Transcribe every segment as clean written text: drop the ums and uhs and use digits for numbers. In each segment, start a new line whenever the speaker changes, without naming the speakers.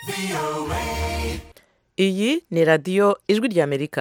Iyi ni radiyo ijwi ry'Amerika.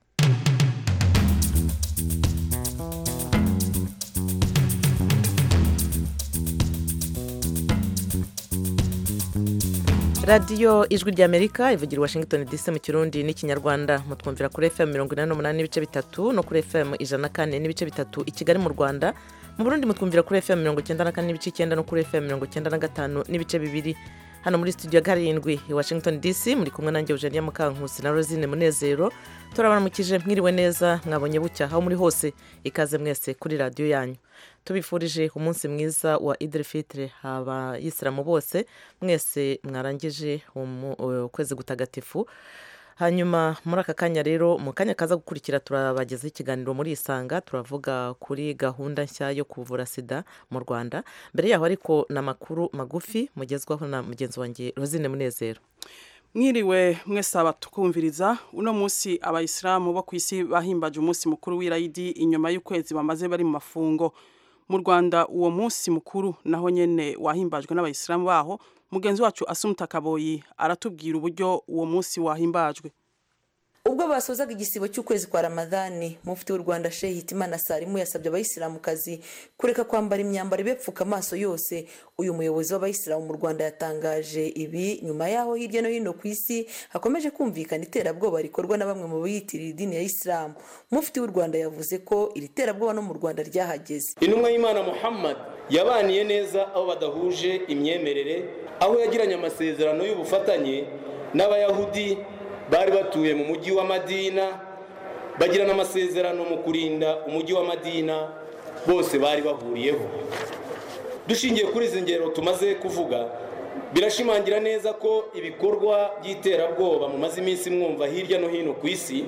radiyo ijwi ry'Amerika ivugira i Washington DC mu Kirundi n'Ikinyarwanda. Mutwumvira kuri FM 88 n'ibice bitatu no kuri FM 104 n'ibice bitatu i Kigali mu Rwanda. Mu Burundi mutwumvira kuri FM 94 n'ibice 9 no kuri FM 95 n'ibice bibiri. Hano muri studio karindwi i Washington DC muri kumwe nanjye Eugenia Mukankusi na Rosine Munezero. Turabaramukije mwiriwe neza, mwabonye bucya aho muri hose. Ikaze mwese kuri radio yanyu. Tubifurije umunsi mwiza wa Eid al-Fitr abayisilamu bose, mwese mwarangije ukwezi gutagatifu. Hanyuma muri aka kanya rero mu kanya kaza gukurikira turabagezaho ikiganiro muri Isanga, turavuga kuri gahunda nshya yo kuvura sida mu Rwanda. Mbere yaho ariko n'amakuru magufi mugezwaho na mugenzi wanjye Rosine Munezero.
Mwiriwe mwese abatukumviriza. Uno munsi abayisilamu bo kwisi bahimbaje umunsi mukuru w'Irayidi inyuma y'ukwezi bamaze bari mu mafungo. Mu Rwanda uwo munsi mukuru naho nyene wahimbajwe n'abayisilamu baho. Mugenzi wacu Asumta Kaboyi aratubwira uburyo uwo munsi wahimbajwe.
Ubwo basozaga igisibo cy'ukwezi kwa Ramadhani, Mufti w'u Rwanda Sheikh Hitimana Salimu yasabye abayisilamukazi kureka kwambara imyambaro ibepfuka amaso yose. Uyu muyobozi w'abayisilamu mu Rwanda yatangaje ibi nyuma yaho hirya no hino ku isi hakomeje kumvikana iterabwoba rikorwa na bamwe mu biyitirira idini ya Islam. Mufti w'u Rwanda yavuze ko iri terabwoba no mu Rwanda ryahageze.
Intumwa y'Imana Muhammad yabaniye neza aho badahuje imyemerere, aho yagiranye amasezerano y'ubufatanye n'abayahudi bari batuye mu mujyi wa Madina, bagirana amasezerano mu kurinda umujyi wa Madina, bose bari bahuriyeho. Dushingiye kuri izi ngero tumaze kuvuga, birashimangira neza ko ibikorwa by'iterabwoba mu mazi iminsi mwumva hirya no hino ku isi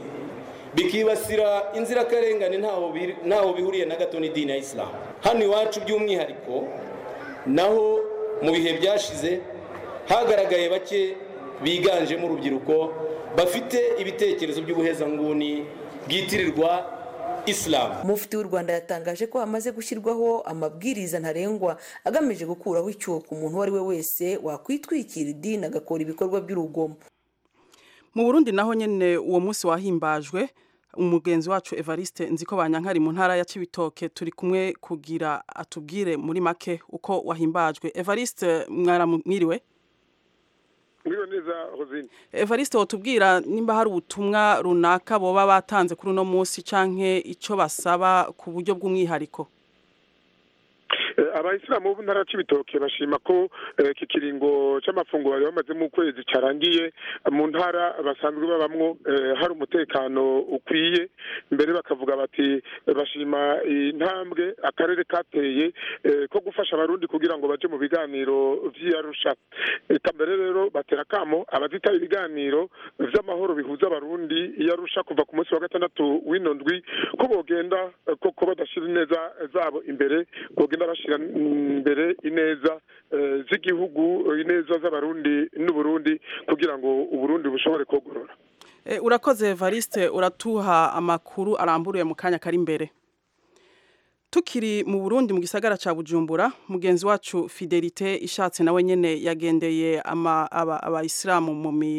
bikibasira inzirakarengane ntaho bihuriye na gato n'idini ya Islam. Hano iwacu by'umwihariko naho mu bihe byashize hagaragaye bake biganjemo urubyiruko bafite ibitekerezo by'ubuhezanguni bwitirirwa Islam.
Mufti w'u Rwanda yatangaje ko hamaze gushyirwaho amabwiriza ntarengwa agamije gukuraho icyuho ku muntu wari we wese wakwitwikira idini agakora ibikorwa by'urugomo.
Mu Burundi naho nyene uwo munsi wahimbajwe. Umugenzi wacu Evariste Nzikobanyankari mu ntara ya Cibitoke turi kumwe kugira atubwire muri make uko wahimbajwe. Evariste mwaramwiriwe?
Neza Rosine.
Evariste wotubwira nimba hari ubutumwa runaka boba batanze kuri uno munsi canke ico basaba ku buryo bw'umwihariko?
Abayisilamu bo ntara Cibitoke bashima ko kikiringo c'amafunguro bari bamaze mu kwezi carangiye mu ntara basanzwe babamwo hari umutekano ukwiye. Mbere bakavuga bati bashima intambwe akarere kateye ko gufasha abarundi kugira ngo baje mu biganiro vy'Arusha. Mbere rero batera kamo abazitaba ibiganiro vy'amahoro bihuza abarundi y'Arusha kuva ku munsi wa gatandatu w'inondwi ko bogenda ko badashira neza zabo imbere, bogenda bashira imbere ineza z'igihugu, ineza z'abarundi n'Uburundi kugira ngo Uburundi bushobore kogorora.
Urakoze Evariste, uratuha amakuru aramburuye mu kanya kari imbere. Tukiri mu Burundi mu gisagara ca Bujumbura, mugenzi wacu Fidelite Ishatse nawe nyene yagendeye abayisilamu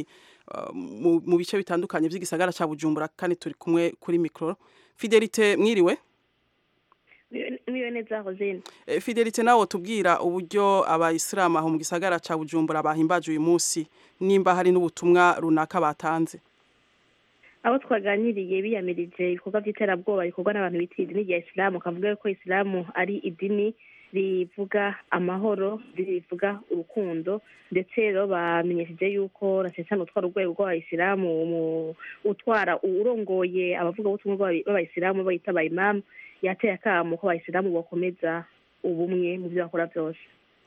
mu bice bitandukanye by'igisagara ca Bujumbura kandi turi kumwe kuri micro. Fidelite mwiriwe?
Niyo neza Rosine.
Fidelite nawe tubwira uburyo abayisilamu aho mu gisagara ca Bujumbura bahimbaje uyu munsi, nimba hari n'ubutumwa runaka batanze.
Abo twaganiriye biyamirije ibikorwa by'iterabwoba bikorwa n'abantu bitira idini ya Islam, kavuga ko Islam ari idini rivuga amahoro, rivuga urukundo, ndetse rero bamenyesheje yuko rasesana utwara urwego rw'abayisilamu utwara urongoye abavuga ubutumwa b'abayisilamu bayita abayimam, yateye akamo ko abayisilamu bakomeza ubumwe mu byo bakora byose.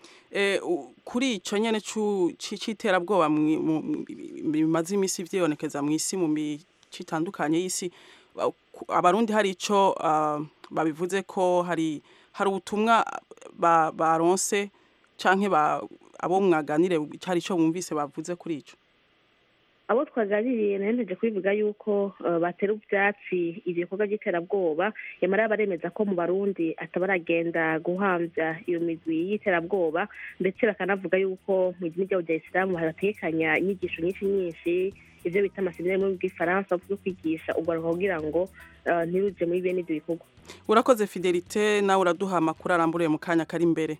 Kuri ico nyene c'iterabwoba bimaze imisi vyonekeza mu isi mu citandukanye y'isi, abarundi hari ico babivuze ko hari ubutumwa baronse canke abo mwaganire hari ico bumvise bavuze kuri ico?
abo twaganiriye nahejeje kubivuga yuko batera ibyatsi ibikorwa by'iterabwoba yamara baremeza ko mu Barundi atabaragenda guhamvya iyo migwi y'iterabwoba ndetse bakanavuga yuko mu idini rya Islam haratekanya inyigisho nyinshi ivyo bita amaseminari mu bw'ifaransa bwo kwigisha ubwo kugira ngo ntiruje muri bene ibyo bikorwa.
Urakoze Fidelite, nawe uraduha amakuru aramburiye mu kanya kari imbere.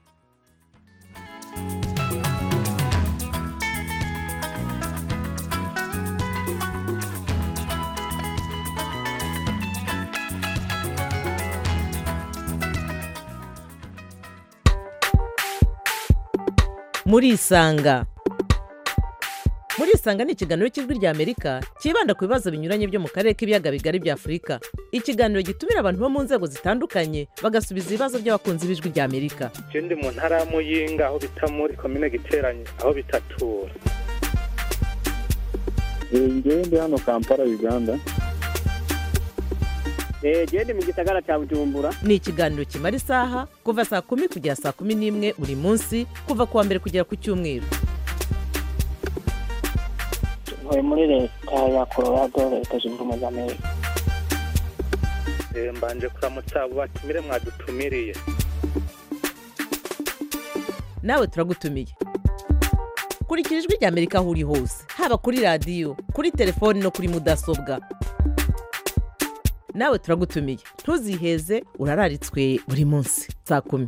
Murisanga ni ikiganiro cy'ijwi rya Amerika kibanda ku bibazo binyuranye byo mu karere k'ibiyaga bigari bya Afurika. Ikiganiro gitumira abantu bo mu nzego zitandukanye bagasubiza ibibazo by'abakunzi b'ijwi rya Amerika.
Ndi mu ntara ya Muyinga aho bita muri komine Giteranyi aho bitatura.
Ndi hano Kampala Uganda.
Ndi mu gisagara cya Bujumbura.
Ni ikiganiro kimara isaha kuva saa 10 kugera saa 11 buri munsi kuva kuwa mbere kugera ku cyumweru.
Muri leta ya Colorado leta zunze ubumwe za Amerika.
Mbanje kuramutsa abo batumire mwadutumiriye.
Nawe turagutumiye. Kurikira ijwi rya Amerika aho uri hose, haba kuri radio, kuri telefone no kuri mudasobwa. Nawe turagutumiye. Ntuziheze, urararitswe buri munsi saa 10.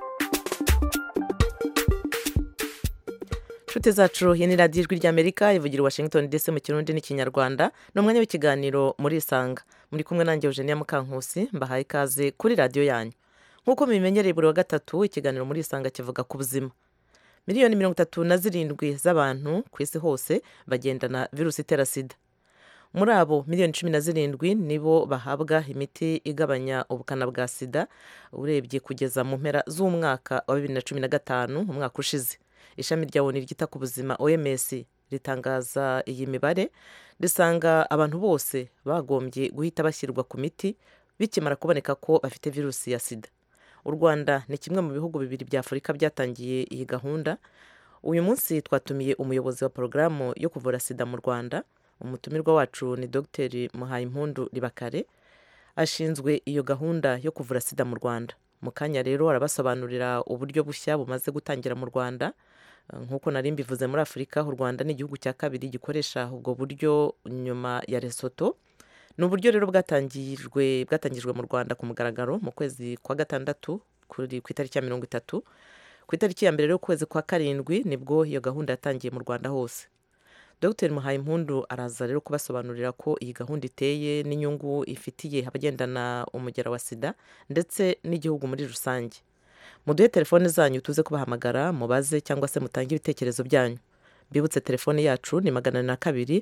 Nshuti zacu, iyi ni radiyo ijwi ry'Amerika ivugira i Washington DC mu Kirundi n'Ikinyarwanda. Ni umwanya w'ikiganiro Murisanga. Muri kumwe nanjye Eugenia Mukankusi, mbahaye ikaze kuri radiyo yanyu. Nk'uko mubimenyereye buri wa gatatu, ikiganiro Murisanga kivuga ku buzima. Miliyoni 37 z'abantu ku isi hose bagendana virusi itera sida. Muri abo miliyoni 17 nibo bahabwa imiti igabanya ubukana bwa sida urebye kugeza mu mpera z'umwaka wa 2015 umwaka ushize. Ishami rya ONU ryita ku buzima OMS ritangaza iyi mibare risanga abantu bose bagombye guhita bashyirwa ku miti bikimara kuboneka ko bafite virusi ya sida. U Rwanda ni kimwe mu bihugu bibiri bya Afurika byatangiye iyi gahunda. Uyu munsi twatumiye umuyobozi wa porogaramu yo kuvura sida mu Rwanda. Umutumirwa wacu ni Dr. Muhayimpundu Ribakare, ashinzwe iyo gahunda yo kuvura sida mu Rwanda. Mu kanya rero arabasobanurira uburyo bushya bumaze gutangira mu Rwanda. Nk'uko nari mbivuze, muri Afurika u Rwanda ni igihugu cya kabiri gikoresha ubwo buryo nyuma ya Lesotho. Ni uburyo rero bwatangijwe mu Rwanda ku mugaragaro mu kwezi kwa gatandatu ku itariki ya 30. Ku itariki ya mbere rero kwezi kwa karindwi nibwo iyo gahunda yatangiye mu Rwanda hose. Dr. Muhayimpundu araza rero kubasobanurira ko iyi gahunda iteye n'inyungu ifitiye abagendana umugera wa sida ndetse n'igihugu muri rusange. Muduhe telefone zanyu tuze kubahamagara mubaze cyangwa se mutange ibitekerezo byanyu. Bibutse telefone yacu ni 202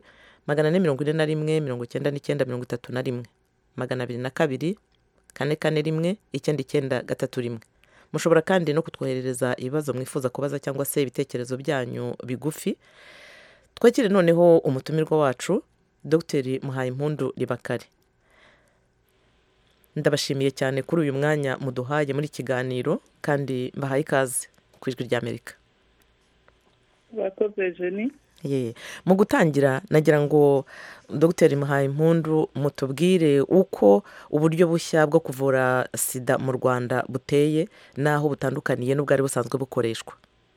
441 99 202 441 991. Mushobora kandi no kutwoherereza ibibazo mwifuza kubaza cyangwa se ibitekerezo byanyu bigufi. Twakire noneho umutumirwa wacu Dr. Muhayimpundu Ribakare. Ndabashimiye cyane kuri uyu mwanya muduhaye muri kiganiro kandi mbahaye ikaze ku ijwi rya Amerika.
Bakoze Jenny.
Mu gutangira nagira ngo Dr. Muhayimpundu mutubwire uko uburyo bushya bwo kuvura sida mu Rwanda buteye naho butandukaniye n'ubwari busanzwe bukoreshwa.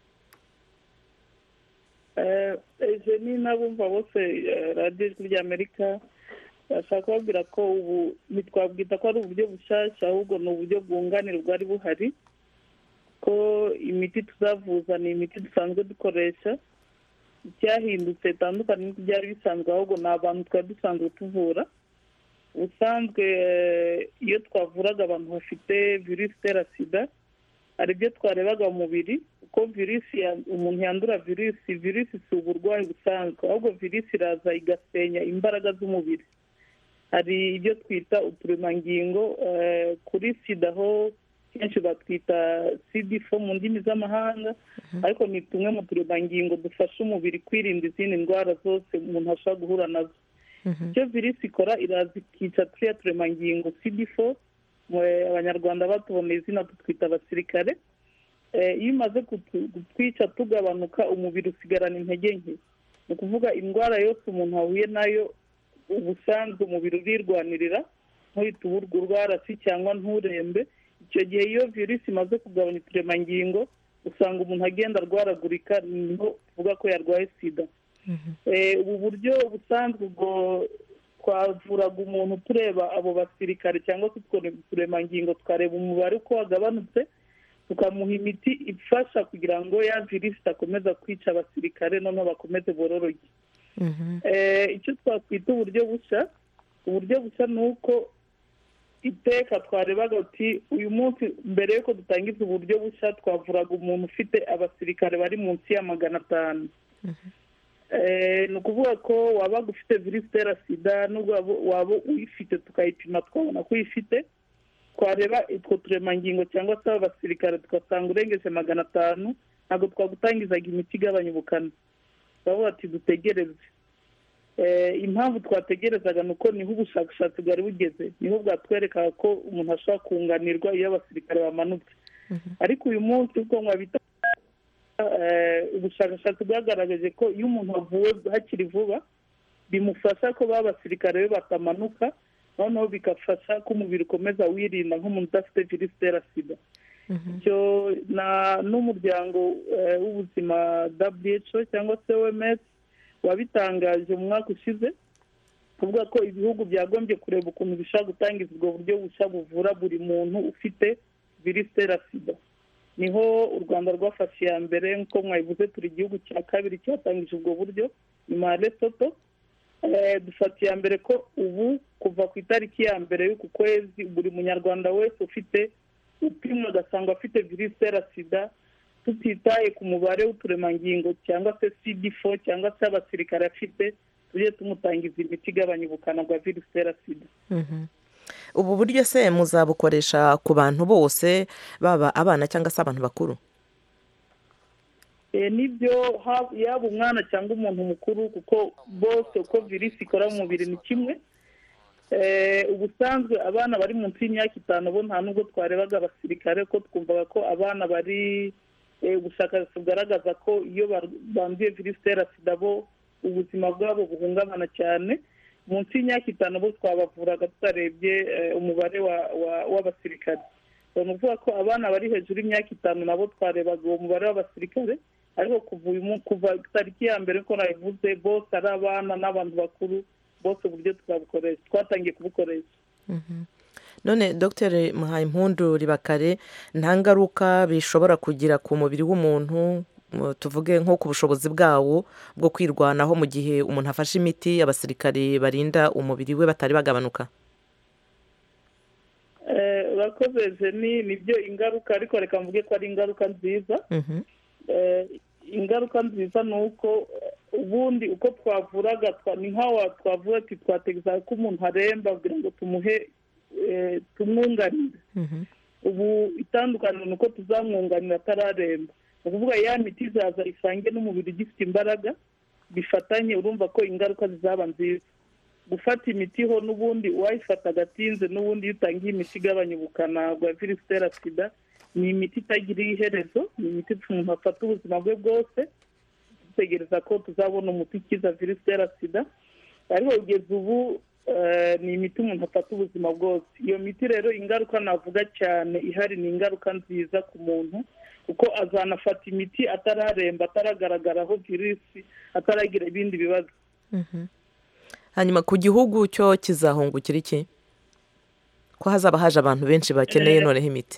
Jenny nabumva bose radiyo ijwi rya Amerika bashaka kubabwira ko ubu ntitwabwita ko ari uburyo bushyashya ahubwo ni uburyo bwunganira ubwari buhari, ko imiti tuzavuza ni imiti dusanzwe dukoresha. Icyahindutse itandukanye n'ibyari bisanzwe ahubwo ni abantu twari dusanzwe tuvura. Ubusanzwe iyo twavuraga abantu bafite virusi itera sida hari ibyo twarebaga mu mubiri, uko umuntu yandura virusi si uburwayi busanzwe ahubwo virusi iraza igasenya imbaraga z'umubiri. Hari ibyo twita uturemangingo kuri sida ho kenshi batwita CD4 mu ndimi z'amahanga, ariko ni tumwe mu turemangingo dufasha umubiri kwirinda izindi ndwara zose umuntu ashobora guhura nazo. Icyo virusi ikora iraza ikica turiya turemangingo CD4, abanyarwanda batuboneye izina tutwita abasirikare. Iyo imaze kutwica tugabanuka umubiri usigarana intege nke. ni ukuvuga indwara yose umuntu ahuye nayo ubusanzwe umubiri urirwanirira ntuhite urwara si cyangwa nturembe. Icyo gihe iyo virusi imaze kugabanya uturemangingo usanga umuntu agenda arwaragurika, niho tuvuga ko yarwaye sida. Ubu buryo busanzwe ubwo twavuraga umuntu tureba abo basirikare cyangwa se uturemangingo tukareba umubare uko wagabanutse, tukamuha imiti ifasha kugira ngo ya virusi itakomeza kwica abasirikare noneho bakomeze bororoke. Icyo twakwita uburyo bushya ni uko iteka twarebaga uti uyu munsi mbere y'uko dutangiza uburyo bushya twavuraga umuntu ufite abasirikare bari munsi ya 500. Ni ukuvuga ko wabaga ufite virusi itera sida n'ubwo waba uyifite tukayipima twabona ko uyifite, twareba utwo turemangingo cyangwa se abasirikare tugasanga urengeje 500, ntabwo twagutangizaga imiti igabanya ubukana. turavuga ati dutegereze. Impamvu twategerezaga ni uko niho ubushakashatsi bwari bugeze, niho bwatwereka ko umuntu ashobora kunganirwa iyo abasirikare bamanutse. Ariko uyu munsi uko mwabita ubushakashatsi bwagaragaje ko iyo umuntu avuwe hakiri vuba bimufasha ko abasirikare be batamanuka, noneho bigafasha ko umubiri ukomeza wirinda nk'umuntu udafite virusi itera sida. N'umuryango w'ubuzima WHO cyangwa se OMS wabitangaje mu mwaka ushize, kuvuga ko ibihugu byagombye kureba ukuntu bishobora gutangiza ubwo buryo bushya buvura buri muntu ufite virusi itera sida. Niho u Rwanda rwafashe iya mbere, nk'uko mwabivuze turi igihugu cya kabiri cyatangije ubwo buryo nyuma ya Lesotho. Dufata iya mbere ko ubu kuva ku itariki ya mbere y'uku kwezi buri munyarwanda wese ufite upimwa agasanga afite virusi itera sida, tutitaye ku mubare w'uturemangingo cyangwa se CD4 cyangwa se abasirikare afite, tujye tumutangiza imiti igabanya ubukana bwa virusi itera sida.
Ubu buryo se muzabukoresha ku bantu bose, baba abana cyangwa se abantu bakuru?
Nibyo, yaba umwana cyangwa umuntu mukuru, kuko bose uko virusi ikora mu mubiri ni kimwe. Ubusanzwe abana bari munsi y'imyaka 5 bo nta nubwo twarebaga abasirikare, ko twumvaga ko abana bari ubushakashatsi bugaragaza ko iyo banduye virusi itera sida bo ubuzima bwabo buhungabana cyane. Munsi y'imyaka 5 bo twabavuraga tutarebye umubare w'abasirikare. Ni ukuvuga ko abana bari hejuru y'imyaka 5 nabo twarebaga uwo mubare w'abasirikare, ariko kuva tariki ya mbere ko nabivuze bose ari abana n'abantu bakuru bose uburyo twabukoresha, twatangiye kubukoresha.
None Dr Muhayimpundu Ribakare, nta ngaruka bishobora kugira ku mubiri w'umuntu, tuvuge nko ku bushobozi bwawo bwo kwirwanaho mu gihe umuntu afashe imiti abasirikare barinda umubiri we batari bagabanuka?
Bakoze nibyo ingaruka, ariko reka mvuge ko ari ingaruka nziza. Ingaruka nziza ni uko ubundi uko twavuraga ni nk'aho twavuga ati twategeza ko umuntu aremba kugira ngo tumwunganire. Ubu itandukaniro ni uko tuzamwunganira atararemba. Ni ukuvuga ya miti izaza isange n'umubiri ugifite imbaraga bifatanye, urumva ko ingaruka zizaba nziza. Gufata imiti ho n'ubundi uwayifata agatinze, n'ubundi iyo utangiye imiti igabanya ubukana bwa virusi itera sida, ni imiti itagira iherezo, ni imiti umuntu afata ubuzima bwe bwose, dutegereza ko tuzabona umuti ukiza virusi itera sida. Ariko kugeza ubu ni imiti umuntu afata ubuzima bwose. Iyo miti rero ingaruka navuga cyane ihari ni ingaruka nziza ku muntu, kuko azanafata imiti atararemba, ataragaragaraho virusi, ataragira ibindi bibazo.
Hanyuma ku gihugu cyo kizahungukira iki, ko hazaba haje abantu benshi bakeneye noneho imiti?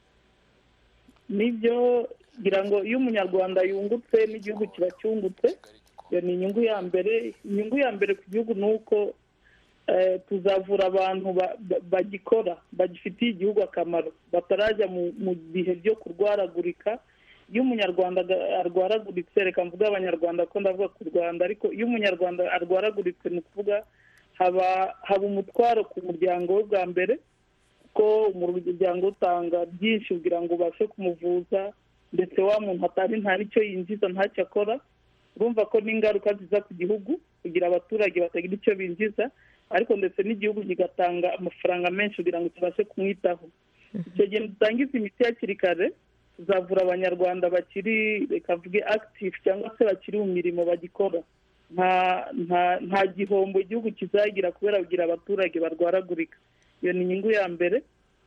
Nibyo, ngira ngo iyo umunyarwanda yungutse n'igihugu kiba cyungutse. Iyo ni inyungu ya mbere. Inyungu ya mbere ku gihugu ni uko tuzavura abantu bagikora, bagifitiye igihugu akamaro, batarajya mu bihe byo kurwaragurika. Iyo umunyarwanda arwaraguritse, reka mvuga abanyarwanda ko ndavuga ku Rwanda, ariko iyo umunyarwanda arwaraguritse ni ukuvuga haba umutwaro ku muryango we bwa mbere, ko umuryango utanga byinshi kugira ngo ubashe kumuvuza, ndetse wa muntu atari nta n'icyo yinjiza ntacyo akora. Urumva ko n'ingaruka ziza ku gihugu kugira abaturage batagira icyo binjiza, ariko ndetse n'igihugu kigatanga amafaranga menshi kugira ngo tubashe kumwitaho. Icyo gihe dutangiza imiti hakiri kare, tuzavura abanyarwanda bakiri, reka mvuge active cyangwa se bakiri mu mirimo bagikora. nta gihombo igihugu kizagira kubera kugira abaturage barwaragurika. Iyo ni inyungu ya mbere.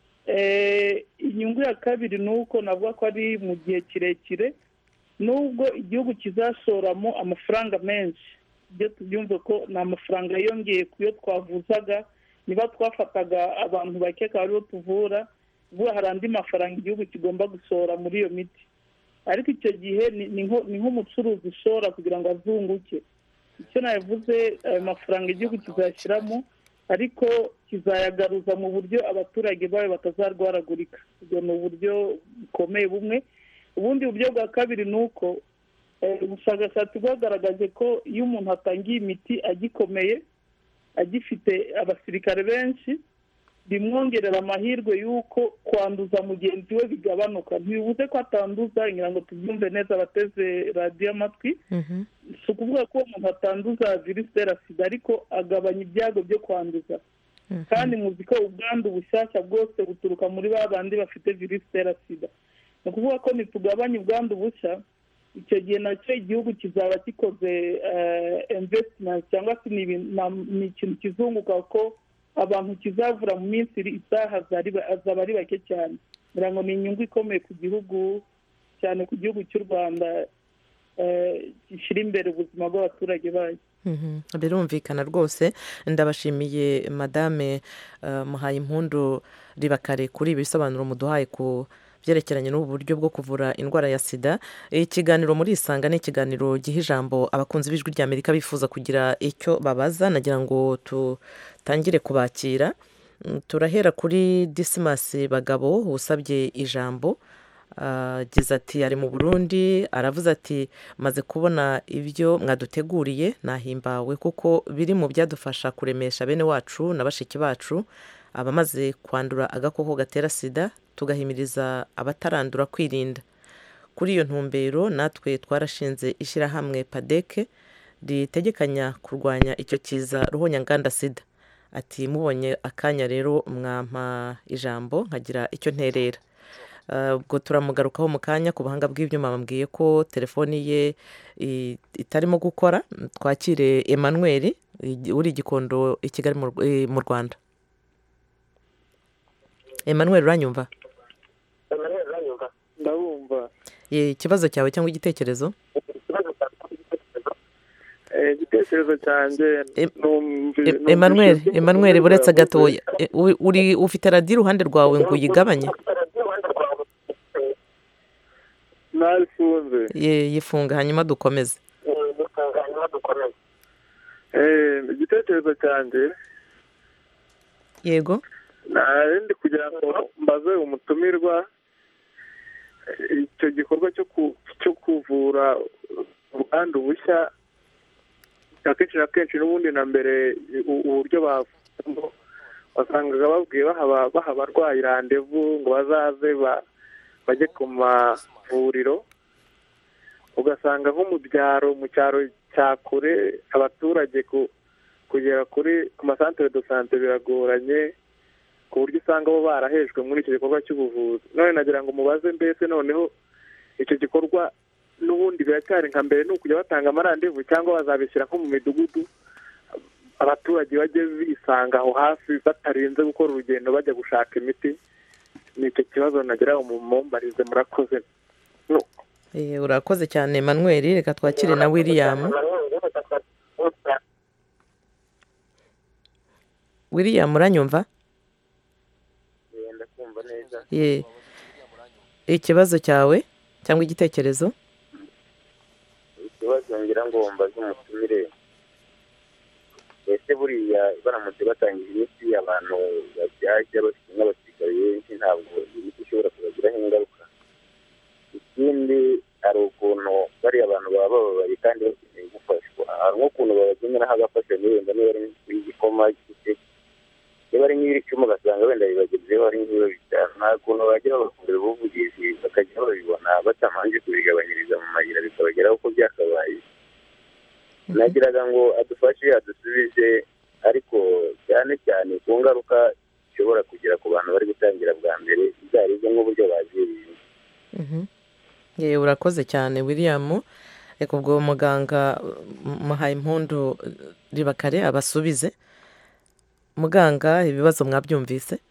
Inyungu ya kabiri ni uko navuga ko ari mu gihe kirekire nubwo igihugu kizashoramo amafaranga menshi, ibyo tubyumve ko ni amafaranga yiyongeye ku yo twavuzaga. Niba twafataga abantu bake akaba aribo tuvura, ubu hari andi mafaranga igihugu kigomba gushora muri iyo miti, ariko icyo gihe ni nk'umucuruzi ushora kugira ngo azunguke. Icyo navuze, ayo mafaranga igihugu kizashyiramo ariko kizayagaruza mu buryo abaturage bayo batazarwaragurika. ubwo ni uburyo bukomeye bumwe. Ubundi buryo bwa kabiri ni uko ubushakashatsi bwagaragaje ko iyo umuntu atangiye imiti agikomeye, agifite abasirikare benshi, bimwongerera amahirwe y'uko kwanduza mugenzi we bigabanuka. Ntibivuze ko atanduza, ngira ngo tubyumve neza abateze radiyo amatwi. Si ukuvuga ko umuntu atanduza virusi itera sida, ariko agabanya ibyago byo kwanduza. Kandi muzi ko ubwandu bushyashya bwose buturuka muri ba bandi bafite virusi itera sida. Ni ukuvuga ko nitugabanya ubwandu bushya, icyo gihe nacyo igihugu kizaba gikoze investment, cyangwa se ni ikintu kizunguka ko abantu kizavura mu minsi isaha azaba ari bake cyane. Ngira ngo ni inyungu ikomeye ku gihugu, cyane ku gihugu cy'u Rwanda gishyira imbere ubuzima bw'abaturage bayo.
Birumvikana rwose. Ndabashimiye Madame Muhayimpundu Ribakare kuri ibi bisobanuro muduhaye ku byerekeranye n'ubu buryo bwo kuvura indwara ya sida. Ikiganiro muri Isanga ni ikiganiro giha ijambo abakunzi b'Ijwi ry'Amerika bifuza kugira icyo babaza. Nagira ngo tutangire kubakira. Turahera kuri Dismas Bagabo usabye ijambo. Agize ati ari mu Burundi, aravuze ati maze kubona ibyo mwaduteguriye nahimbawe kuko biri mu byadufasha kuremesha bene wacu na bashiki bacu abamaze kwandura agakoko gatera sida, tugahimiriza abatarandura kwirinda. Kuri iyo ntumbero natwe twarashinze ishyirahamwe PADEC ritegekanya kurwanya icyo kiza ruhonyanganda sida. Ati mubonye akanya rero mwampa ijambo nkagira icyo nterera. Ubwo turamugarukaho mu kanya. Ku buhanga bw'ibyuma bambwiye ko telefoni ye itarimo gukora. Twakire Emmanuel uri Gikondo i Kigali mu Rwanda. Emmanuel uranyumva?
Ndabumva.
Ikibazo cyawe cyangwa igitekerezo?
Igitekerezo cyanjye
Emmanuel buretse gatoya, ufite radiyo iruhande rwawe ngo uyigabanye?
Nayifunze.
Yifunga hanyuma dukomeze.
Igitekerezo cyanjye,
yego,
ndi kugira ngo mbaze umutumirwa icyo gikorwa cyo kuvura ubwandu bushya akenshi na kenshi n'ubundi na mbere uburyo bavamo wasangaga babwiye baha abarwayi randevu ngo bazaze bajye ku mavuriro, ugasanga nko mu cyaro cya kure abaturage kugera ku masantere de sante biragoranye, ku buryo usanga bo barahejwe muri icyo gikorwa cy'ubuvuzi. None nagira ngo mubaze mbese noneho icyo gikorwa n'ubundi biracyari nka mbere, ni ukujya batanga amarandevu cyangwa bazabishyira nko mu midugudu abaturage bajye bisanga aho hafi batarinze gukora urugendo bajya gushaka imiti? Ni icyo kibazo nagira ngo mumumbarize. Murakoze.
Urakoze cyane Emmanuel. Reka twakire na William. William uranyumva?
Ndakumva neza.
Ikibazo cyawe cyangwa igitekerezo?
Ikibazo ngira ngo mbaze umutumire, ese buriya baramutse batangije imiti abantu babyajya bafite n'abasirikare benshi ntabwo imiti ishobora kubagiraho ingaruka? Ikindi hari ukuntu bariya abantu baba bababaye kandi bakeneye gufashwa, hari nk'ukuntu babageneraho agafashanyo, wenda niba ari nk'igikoma gifite, niba ari nk'ibicuma ugasanga wenda bibagezeho ari nk'ibiba bitanu, nta kuntu bajya babakorera ubuvugizi bakajya babibona batamanje kubigabanyiriza mu mayira bikabageraho uko byakabaye. Nagiraga ngo adufashe adusubize, ariko cyane cyane ku ngaruka ishobora kugira ku bantu bari gutangira bwa mbere, ibyo n'uburyo bazirinda.
Urakoze cyane William. reka ubwo muganga muhaye impundu ribakare abasubize. Muganga ibibazo mwabyumvise?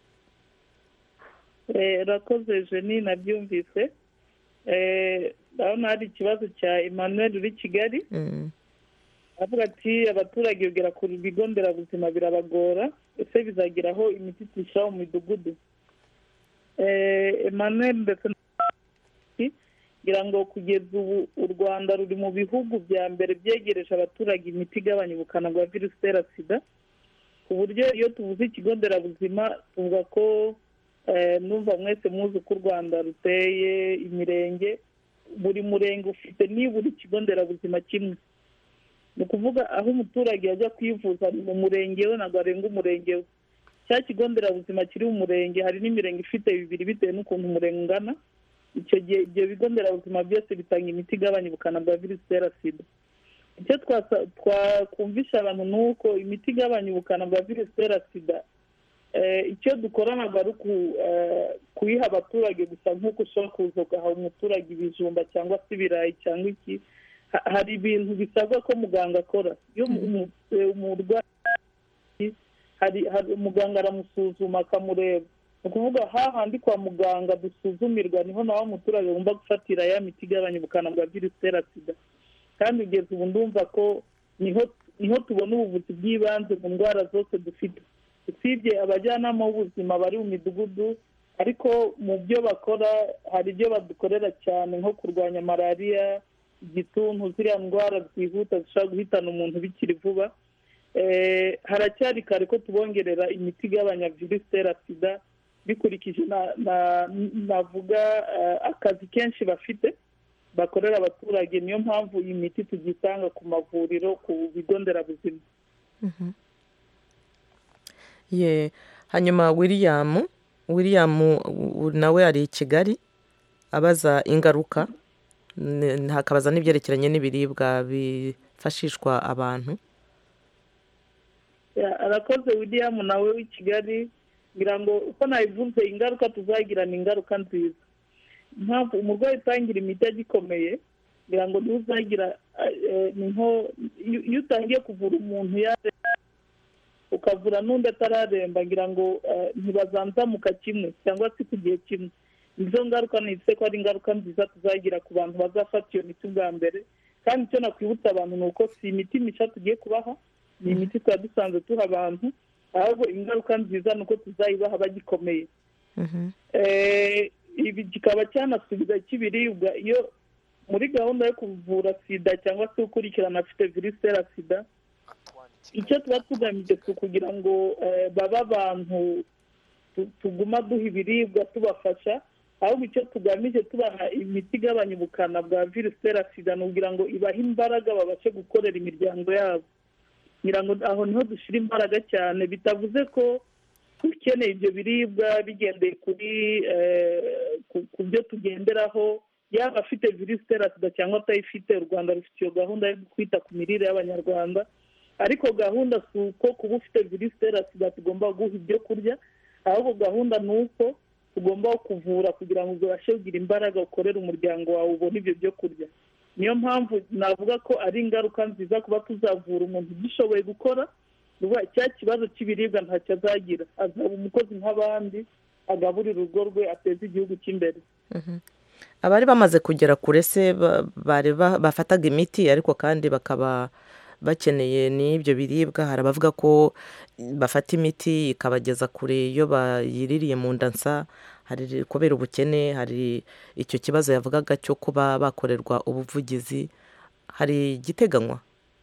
Rakoze Jenny nabyumvise. Ndabona hari ikibazo cya Emmanuel uri Kigali. Avuga ati abaturage bigera ku bigo nderabuzima birabagora, ese bizageraho imiti tisha mu midugudu. Emmanuel ndetse ngira ngo kugeza ubu u Rwanda ruri mu bihugu bya mbere byegereje abaturage imiti igabanya ubukana bwa virusi itera sida, ku buryo iyo tuvuze ikigo nderabuzima tuvuga ko numva mwese muzi ko u Rwanda ruteye imirenge, buri murenge ufite nibura ikigo nderabuzima kimwe. Ni ukuvuga aho umuturage yajya kwivuza mu murenge we ntabwo arenga umurenge we. Cya kigo nderabuzima kiri mu murenge hari n'imirenge ifite bibiri bitewe n'ukuntu umurenge ungana. Icyo gihe ibyo bigo nderabuzima byose bitanga imiti igabanya ubukana bwa virusi itera sida. Icyo twakumvisha abantu ni uko imiti igabanya ubukana bwa virusi itera sida icyo dukora ntabwo ari kuyiha abaturage gusa nk'uko ushobora kuza ugaha umuturage ibijumba cyangwa se ibirayi cyangwa iki. Hari ibintu bisabwa ko muganga akora. Iyo umurwayi hari umuganga aramusuzuma akamureba. Ni ukuvuga hahandi kwa muganga dusuzumirwa niho nawe umuturage agomba gufatira ya miti igabanya ubukana bwa virusi itera sida. Kandi ugeze ubu ndumva ko niho tubona ubuvuzi bw'ibanze mu ndwara zose dufite. Usibye abajyanama b'ubuzima bari mu midugudu, ariko mu byo bakora hari ibyo badukorera cyane nko kurwanya malariya, igituntu, ziriya ndwara zihuta zishobora guhitana umuntu bikiri vuba. Haracyari kare ko tubongerera imiti igabanya virusi itera sida bikurikije navuga akazi kenshi bafite bakorera abaturage. Niyo mpamvu iyi miti tugitanga ku mavuriro, ku bigo nderabuzima.
Hanyuma William nawe ari i Kigali abaza ingaruka, hakabaza n'ibyerekeranye n'ibiribwa bifashishwa abantu.
Arakoze William nawe w'i Kigali, ngira ngo uko nabivuze ingaruka tuzagira ni ingaruka nziza. Impamvu umurwayi utangira imiti agikomeye ngira ngo ntuzagira iyo utangiye kuvura umuntu ukavura n'undi atararemba ngira ngo ntibazanzamuka kimwe cyangwa se ku gihe kimwe. Izo ngaruka nitse ko ari ingaruka nziza tuzagira ku bantu bazafata iyo miti bwa mbere. Kandi icyo nakwibutsa abantu ni uko si imiti misha tugiye kubaha, ni imiti tuba dusanzwe tuha abantu, ahubwo ingaruka nziza ni uko tuzayibaha bagikomeye. Ibi kikaba cyanasubiza cy'ibiribwa iyo muri gahunda yo kuvura sida cyangwa se gukurikirana afite virusi itera sida. Icyo tuba tugamije kugira ngo baba abantu tuguma duha ibiribwa tubafasha, ahubwo icyo tugamije tubaha imiti igabanya ubukana bwa virusi itera sida ni ukugira ngo ibahe imbaraga babashe gukorera imiryango yabo. Ngira ngo aho niho dushyira imbaraga cyane, bitavuze ko ukeneye ibyo biribwa bigendeye ku byo tugenderaho, yaba afite virusi itera sida cyangwa atayifite. U Rwanda rufite iyo gahunda yo kwita ku mirire y'abanyarwanda, ariko gahunda si uko kuba ufite virusi itera sida tugomba guha ibyo kurya, ahubwo gahunda ni uko tugomba kuvura kugira ngo ubashe kugira imbaraga ukorere umuryango wawe ubone ibyo byo kurya. Niyo mpamvu navuga ko ari ingaruka nziza kuba tuzavura umuntu ugishoboye gukora. Cya kibazo cy'ibiribwa ntacyo azagira, azaba umukozi nk'abandi, agaburira urugo rwe, ateza igihugu cy'imbere.
Abari bamaze kugera kure se bafataga imiti ariko kandi bakaba bakeneye n'ibyo biribwa, hari abavuga ko bafata imiti ikabageza kure iyo bayiririye mu nda nsa, hari kubera ubukene, hari icyo kibazo yavugaga cyo kuba bakorerwa ubuvugizi, hari igiteganywa?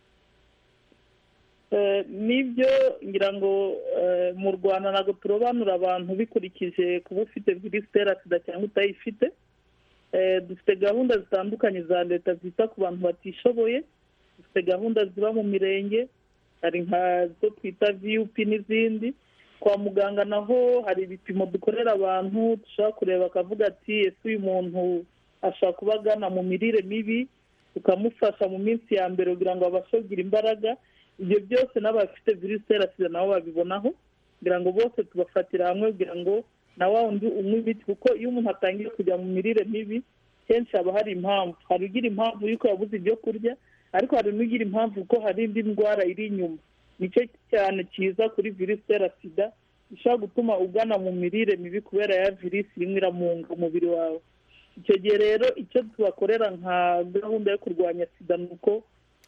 Nibyo ngira ngo mu Rwanda ntabwo turobanura abantu bikurikije kuba ufite virusi itera sida cyangwa utayifite. Dufite gahunda zitandukanye za leta zita ku bantu batishoboye, dufite gahunda ziba mu mirenge, hari nka zo twita VUP n'izindi. Kwa muganga naho hari ibipimo dukorera abantu, dushaka kureba akavuga ati ese uyu muntu ashaka kuba agana mu mirire mibi, tukamufasha mu minsi ya mbere kugira ngo abashe kugira imbaraga. Ibyo byose n'abafite virusi itera sida nabo babibonaho, kugira ngo bose tubafatira hamwe kugira ngo na wa wundi unywe imiti, kuko iyo umuntu atangiye kujya mu mirire mibi kenshi haba hari impamvu, hari ugira impamvu y'uko yabuze ibyo kurya, ariko hari n'ugira impamvu ko hari indi ndwara iri inyuma. Nicyo cyane cyiza kuri virusi itera sida, ishobora gutuma ugana mu mirire mibi kubera ya virusi irimo iramunga umubiri wawe. Icyo gihe rero icyo tubakorera nka gahunda yo kurwanya sida ni uko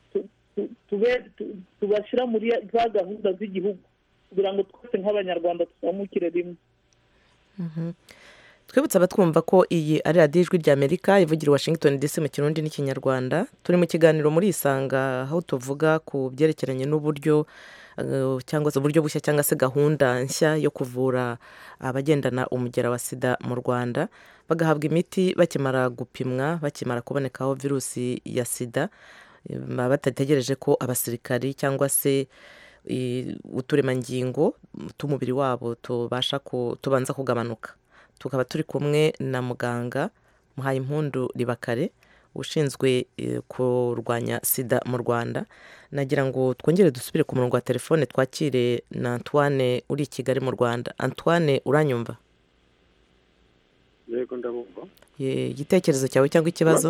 tubashyira muri za gahunda z'igihugu kugira ngo twese nk'abanyarwanda tuzamukire rimwe.
twibutsa abatwumva ko iyi ari radiyo ijwi ry'Amerika ivugira Washington DC mu kirundi n'ikinyarwanda. turi mu kiganiro muri Isanga aho tuvuga ku byerekeranye n'uburyo cyangwa se uburyo bushya cyangwa se gahunda nshya yo kuvura abagendana umugera wa sida mu Rwanda, bagahabwa imiti bakimara gupimwa, bakimara kubonekaho virusi ya sida, batategereje ko abasirikari cyangwa se uturemangingo tw'umubiri wabo tubanza kugabanuka. Tukaba turi kumwe na muganga Muhayimpundu Ribakare ushinzwe kurwanya sida mu Rwanda. Nagira ngo twongere dusubire ku murongo wa telefone twakire na Antoine uri i Kigali mu Rwanda. Antoine, uranyumva?
Yego ndabumva.
Igitekerezo cyawe cyangwa ikibazo?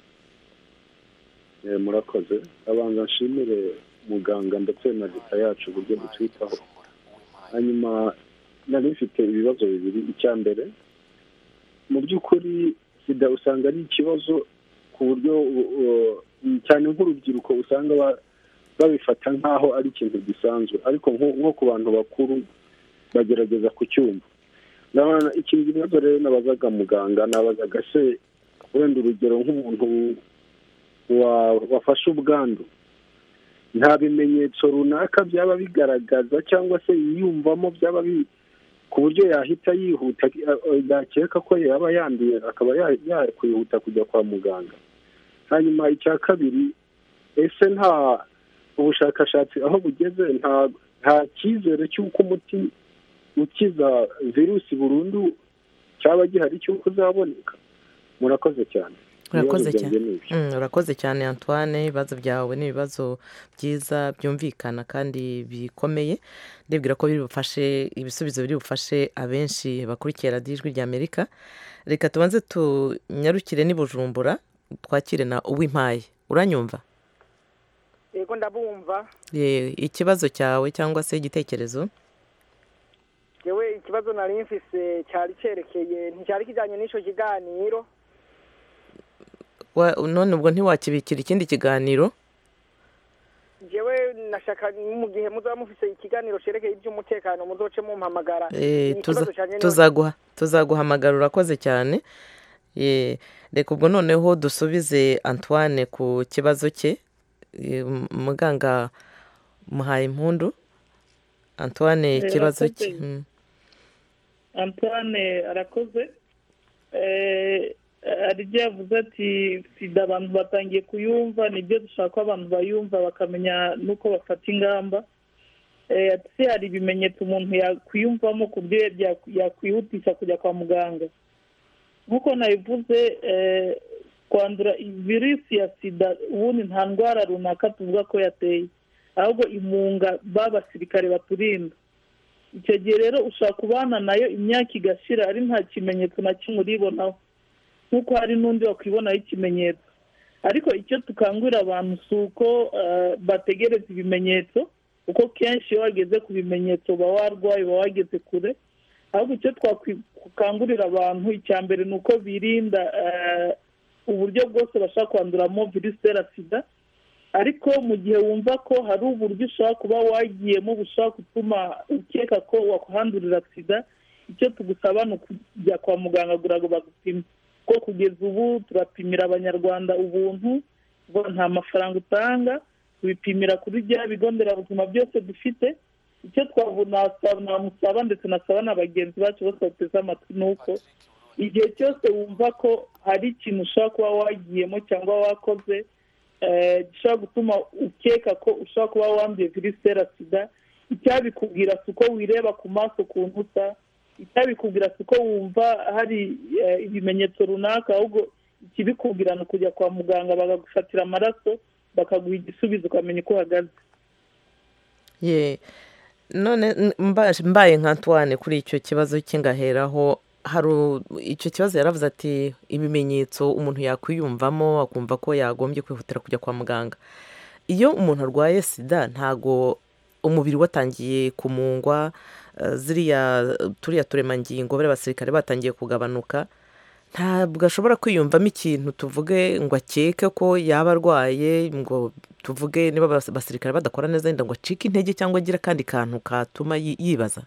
Murakoze. Abanza nshimire muganga ndetse na leta yacu uburyo dutwitaho. Hanyuma nari mfite ibibazo bibiri. Icya mbere, mu by'ukuri sida usanga ari ikibazo ku buryo cyane nk'urubyiruko usanga babifata nk'aho ari ikintu gisanzwe, ariko nko ku bantu bakuru bagerageza kucyumva. Ikindi kibazo rero nabazaga muganga, nabazaga se wenda urugero nk'umuntu wafashe ubwandu, nta bimenyetso runaka byaba bigaragaza cyangwa se yiyumvamo byaba ku buryo yahita yihuta, yakeka ko yaba yanduye akaba yakwihuta kujya kwa muganga. Hanyuma icya kabiri, ese nta ubushakashatsi aho bugeze nta cyizere cy'uko umuti ukiza virusi burundu cyaba gihari cy'uko uzaboneka? Murakoze cyane.
Urakoze cyane Antoine, ibibazo byawe ni ibibazo byiza byumvikana kandi bikomeye. Ndibwira ko ibisubizo biri bufashe abenshi bakurikiye radiyo ijwi ry'Amerika. Reka tubanze tunyarukire n'i Bujumbura twakire na Uwimpaye. Uranyumva?
Yego ndabumva.
Ikibazo cyawe cyangwa se igitekerezo?
Yewe ikibazo nari mfise cyari cyerekeye nticyari kijyanye n'icyo kiganiro.
None ubwo ntiwakibikira ikindi kiganiro?
Jewe nashaka mu gihe muzaba mufise ikiganiro cyerekeye iby'umutekano muzoce mumpamagara.
Tuzaguhamagara. Urakoze cyane. Reka ubwo noneho dusubize Antoine ku kibazo cye. Muganga Muhayimpundu, Antoine ikibazo cye.
Antoine arakoze. hari ibyo yavuze ati sida abantu batangiye kuyumva, nibyo dushaka ko abantu bayumva bakamenya n'uko bafata ingamba. Ati hari ibimenyetso umuntu yakwiyumvamo ku buryo yakwihutisha kujya kwa muganga. Nk'uko nabivuze, kwandura virusi ya sida ubundi nta ndwara runaka tuvuga ko yateye, ahubwo imunga b'abasirikare baturinda. Icyo gihe rero ushobora kubana nayo imyaka igashira ari nta kimenyetso na kimwe uribonaho, nk'uko hari n'undi wakwibonaho ikimenyetso. Ariko icyo tukangurira abantu si uko bategereza ibimenyetso, kuko kenshi iyo wageze ku bimenyetso uba warwaye, uba wageze kure. Ahubwo icyo twakangurira abantu, icya mbere ni uko birinda uburyo bwose bashaka kwanduramo virusi itera sida. Ariko mu gihe wumva ko hari uburyo ushobora kuba wagiyemo bushobora gutuma ukeka ko wakuhandurira sida, icyo tugusaba ni ukujya kwa muganga kugira ngo bagupime. Kuko kugeza ubu turapimira abanyarwanda ubuntu, nta mafaranga utanga, tubipimira kuri bya bigo nderabuzima byose dufite. Icyo namusaba ndetse nasaba na bagenzi bacu bose bateze amatwi ni uko igihe cyose wumva ko hari ikintu ushobora kuba wagiyemo cyangwa wakoze gishobora gutuma ukeka ko ushobora kuba wanduye virusi itera sida, icyabikubwira si uko wireba ku maso ku nkuta, icyabikubwira si uko wumva hari ibimenyetso runaka, ahubwo ikibikubwira ni ukujya kwa muganga bakagufatira amaraso bakaguha igisubizo ukamenya uko uhagaze.
None mbaye nka Antoine kuri icyo kibazo cy'ingaheraho hari icyo kibazo yaravuze ati ibimenyetso umuntu yakwiyumvamo akumva ko yagombye kwihutira kujya kwa muganga. Iyo umuntu arwaye sida ntago umubiri watangiye kumungwa, turiya turemangingo bari abasirikare batangiye kugabanuka, ntabwo ashobora kwiyumvamo ikintu tuvuge ngo akeke ko yaba arwaye, ngo tuvuge niba abasirikare badakora neza yenda ngo acike intege cyangwa agire akandi kantu katuma yibaza.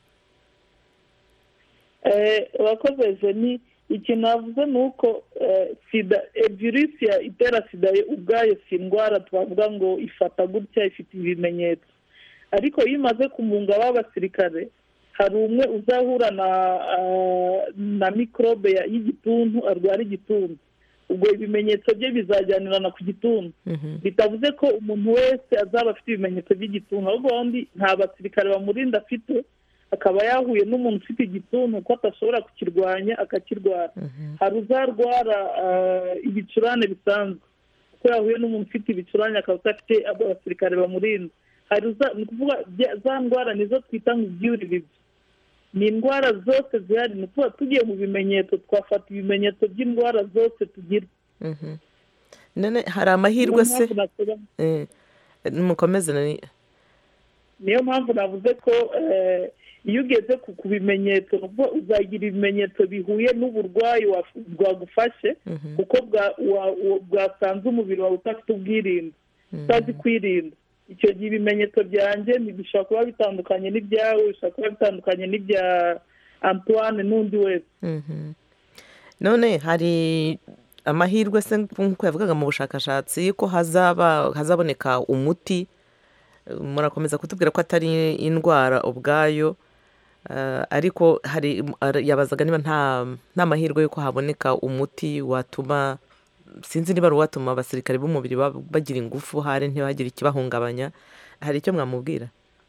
urakoze ni ikintu navuze ni uko sida virusi itera sida ubwayo si indwara twavuga ngo ifata gutya ifite ibimenyetso, ariko iyo imaze kumunga b'abasirikare hari umwe uzahura na mikorobe y'igituntu arwara igituntu, ubwo ibimenyetso bye bizajyanirana ku gituntu. Bitavuze ko umuntu wese azaba afite ibimenyetso by'igituntu, ahubwo ubundi nta basirikare bamurinda afite, akaba yahuye n'umuntu ufite igituntu ko atashobora kukirwanya akakirwara. Hari uzarwara ibicurane bisanzwe ko yahuye n'umuntu ufite ibicurane akaba adafite abasirikare bamurinda. Ni ukuvuga za ndwara nizo twita ngo ibyuririzi, ni indwara zose zihari. ni ukuvuga tugiye mu bimenyetso twafata ibimenyetso by'indwara zose tugira.
none hari amahirwe se mukomeze.
niyo mpamvu navuze ko iyo ugeze ku bimenyetso uzagira ibimenyetso bihuye n'uburwayi bwagufashe, kuko bwasanze umubiri wawe udafite ubwirinzi, utazi kwirinda. icyo gihe ibimenyetso byanjye bishobora kuba bitandukanye n'ibyawe, bishobora kuba bitandukanye n'ibya Antoine n'undi wese.
none hari amahirwe se nk'uko yavugaga mu bushakashatsi ko hazaboneka umuti? Murakomeza kutubwira ko atari indwara ubwayo, ariko yabazaga niba nta mahirwe y'uko haboneka umuti watuma, sinzi niba ari uwatuma abasirikare b'umubiri bagira ingufu, hari ntibagire ikibahungabanya. hari icyo mwamubwira?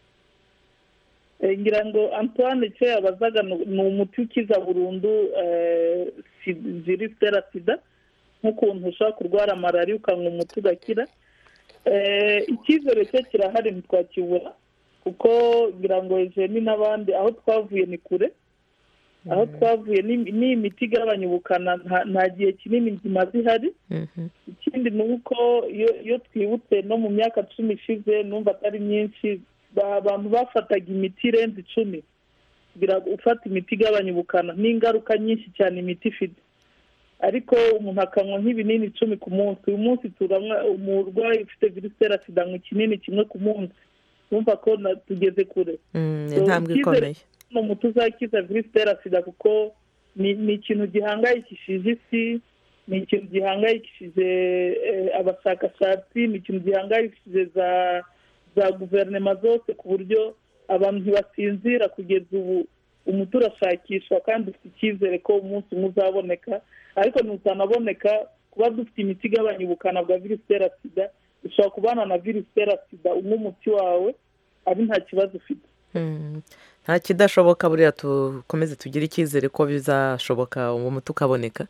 ngira ngo Antoine icyo yabazaga ni umuti ukiza burundu virusi itera sida, nk'ukuntu ushobora kurwara malariya ukanywa umuti ugakira. Icyizere cyo kirahari ntitwakibura, kuko ngira ngo Eugenie n'abandi aho twavuye ni kure. aho twavuye ni imiti igabanya ubukana nta gihe kinini imaze ihari. ikindi ni uko iyo twibutse no mu myaka 10 ishize, numva atari myinshi, abantu bafataga imiti irenze 10. ufata imiti igabanya ubukana n'ingaruka nyinshi cyane imiti ifite, ariko umuntu akanywa nk'ibinini 10 ku munsi. uyu munsi turanywa, umurwayi ufite virusi itera sida anywa ikinini kimwe ku munsi. numva ko tugeze kure.
intambwe ikomeye.
ni umuti uzakiza virusi itera sida, kuko ni ikintu gihangayikishije isi, ni ikintu gihangayikishije abashakashatsi, ni ikintu gihangayikishije za guverinoma zose, ku buryo abantu ntibasinzira kugeza ubu. umuti urashakishwa kandi ufite icyizere ko umunsi umwe uzaboneka, ariko ntuzanaboneka. kuba dufite imiti igabanya ubukana bwa virusi itera sida, ushobora kubana na virusi itera sida unywa umuti wawe ari nta kibazo ufite.
nta kidashoboka, buriya tukomeze tugire icyizere ko bizashoboka uwo muti ukaboneka.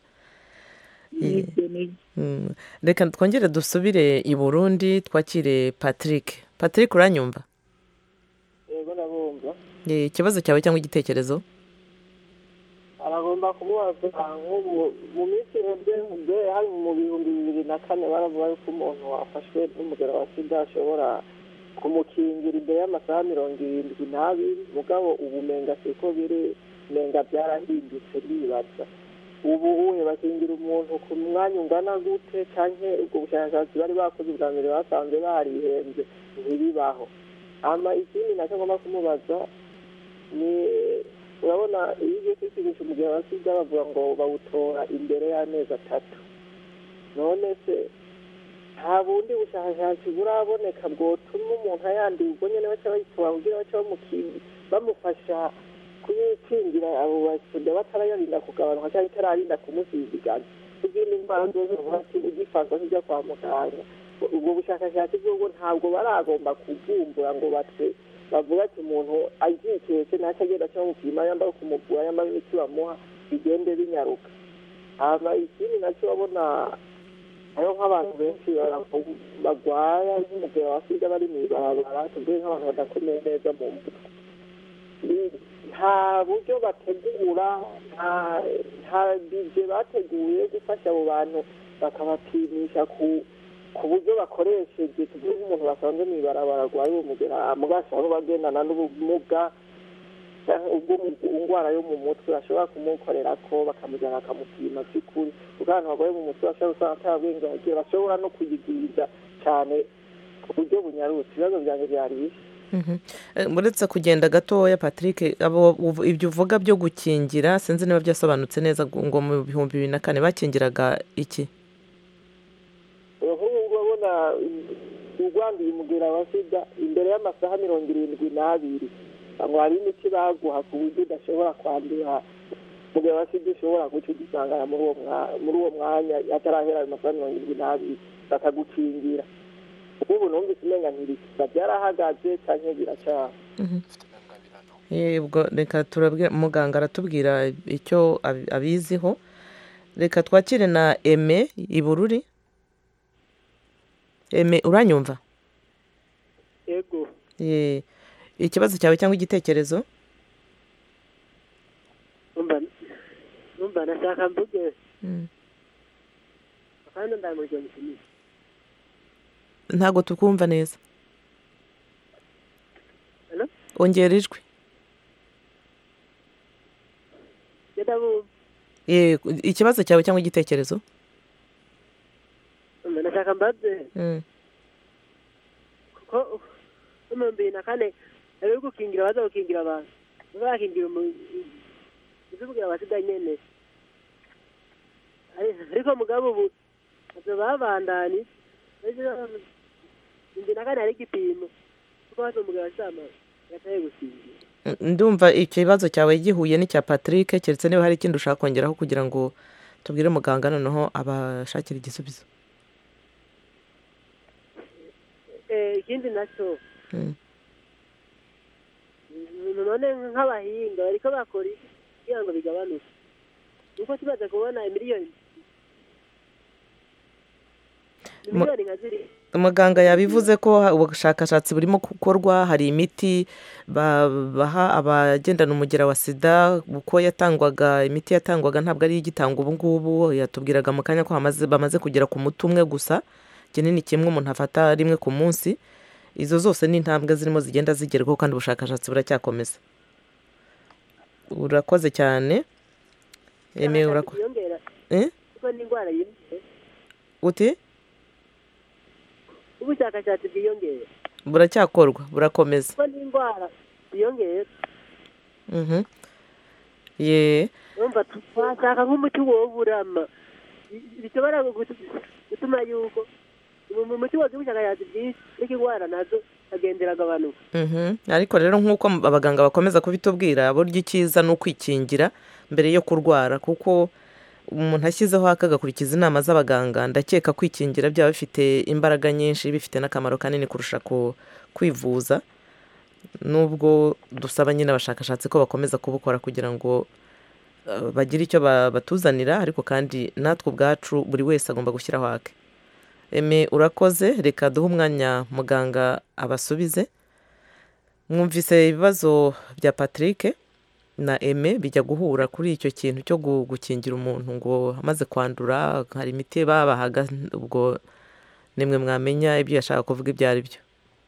reka twongere dusubire i Burundi twakire Patrick. Patrick, uranyumva?
yego ndabumva.
ikibazo cyawe cyangwa igitekerezo?
aragomba kumubaza nk'ubu mu minsi mbe hari mu 2004 baravuga yuko umuntu wafashwe n'umugera wa sida ashobora kumukingira imbere y'amasaha 72. mugabo ubu menga siko biri, menga byarahindutse. nibaza ubu bakingira umuntu ku mwanya ungana gute, canke ubwo bushakashatsi bari bakoze bwa mbere basanze barihembye ntibibaho. ikindi nacyo ngomba kumubaza ni, urabona iyo ugiye kwipimisha umugera wa sida bavuga ngo bawutora imbere y'amezi 3. none se nta bundi bushakashatsi buraboneka bwotuma umuntu ayandura ubwo nyine baca bayitora kugira baca bamufasha kuyikingira abo basida batarayarinda kugabanuka cyangwa itararinda kumusiziganya n'izindi ndwara zose bati ugifatwa zijya kwa muganga. ubwo bushakashatsi bwo ntabwo baragomba kuvumbura ngo bavuga ati umuntu agiketse ntacyo agenda cyangwa mupima yambaye kumugura yambaye imiti bamuha bigende binyaruka. ikindi nacyo babona hariho nk'abantu benshi bagwara nk'umugera wa sida bari mu ibarabara, tuvuge nk'abantu badakomeye neza mu mutwe. nta buryo bategura nta bije bateguye gufasha abo bantu bakabapimisha ku buryo bakoresheje tuvuge umuntu basanze mu ibarabara arwaye umugera mugashaka bagendana n'ubumuga ubwo indwara yo mu mutwe bashobora kumukorera ko bakamujyana bakamupima by'ukuri kuko abantu barwaye mu mutwe bashobora gusanga atabwenge bagira bashobora no kuyigwiza cyane ku buryo bunyarutse ibibazo byanjye byari bishya
uretse kugenda gatoya Patrick ibyo uvuga byo gukingira sinzi niba byasobanutse neza ngo mu 2004 bakingiraga iki
urabona urwanduye umugera wa sida imbere y'amasaha 72 ngo hari imiti baguha ku buryo udashobora kwandura umugera wa sida ushobora guca ugisangana muri uwo mwanya atarahera ayo masaha 72 bakagukingira ubu numvise umenga ntibikisa byarahagaze cyangwa biracaha
ubwo reka turabwira muganga aratubwira icyo abiziho reka twakire na Aime Ibururi Aime uranyumva
yego
ikibazo cyawe cyangwa igitekerezo
numva nashaka mvuge kandi ndamuryo mushimye
ntago tukumva neza ongera ijwi ikibazo cyawe cyangwa igitekerezo
nashaka mbaze kuko mu 2004 ari gukingira baza gukingira abantu bakingira uvuga abasida nyene ariko mugabo ubu babandani ndinakana ari gipimo kuko bazo mugabo cyama yataye gukingira
ndumva ikibazo cyawe gihuye n'icya Patrick keretse niba hari ikindi ushaka kongeraho kugira ngo tubwire muganga noneho abashakira igisubizo
ikindi nacyo none nk'abahinga bariko bakora kugira ngo bigabanuke nuko tumaze kubona miliyoni nka ziri
muganga yabivuze ko ubushakashatsi burimo gukorwa hari imiti baha abagendana umugera wa sida uko yatangwaga imiti yatangwaga ntabwo ari igitanga ubu ngubu yatubwiraga mu kanya ko bamaze kugera ku muti umwe gusa kinini kimwe umuntu afata rimwe ku munsi izo zose ni intambwe zirimo zigenda zigerwaho kandi ubushakashatsi buracyakomeza urakoze cyane Aime urakoze
kuko ni indwara yimwe
uti
ubushakashatsi bwiyongera
buracyakorwa burakomeza
kuko ni indwara yiyongera numva twashaka nk'umuti woburama bishobora gutuma yuko umuti wose w'ubushakashatsi bwinshi ariko indwara nazo agendera agabanuka
ariko rero nk'uko abaganga bakomeza kubitubwira burya icyiza ni ukwikingira mbere yo kurwara kuko umuntu ashyizeho akagakurikiza inama z'abaganga ndakeka kwikingira byaba bifite imbaraga nyinshi bifite n'akamaro kanini kurusha kwivuza nubwo dusaba nyine abashakashatsi ko bakomeza kubukora kugira ngo bagire icyo batuzanira ariko kandi natwe ubwacu buri wese agomba gushyiraho ake Aime urakoze reka duhe umwanya muganga abasubize mwumvise ibibazo bya Patrick na Aime bijya guhura kuri icyo kintu cyo gukingira umuntu ngo amaze kwandura hari imiti babahaga ubwo nimwe mwamenya ibyo yashaka kuvuga ibyo ari byo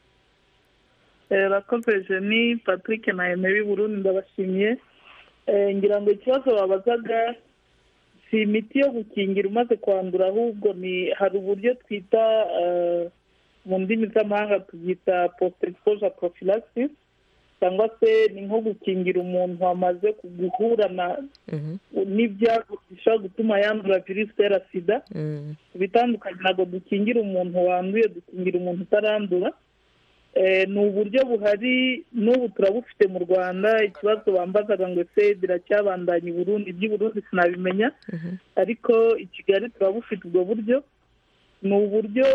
rakoze ni Patrick na Aime b'Uburundi ndabashimiye ngira ngo ikibazo babazaga si imiti yo gukingira umaze kwandura ahubwo hari uburyo twita mu ndimi z'amahanga tubyita post exposure prophylaxis cyangwa se ni nko gukingira umuntu wamaze guhura n'ibyago bishobora gutuma yandura virusi itera sida bitandukanye ntabwo dukingira umuntu wanduye dukingira umuntu utarandura ni uburyo buhari n'ubu turabufite mu Rwanda ikibazo bambazaga ngo ese biracyabandanya i Burundi iby'i Burundi sinabimenya ariko i Kigali turabufite ubwo buryo ni uburyo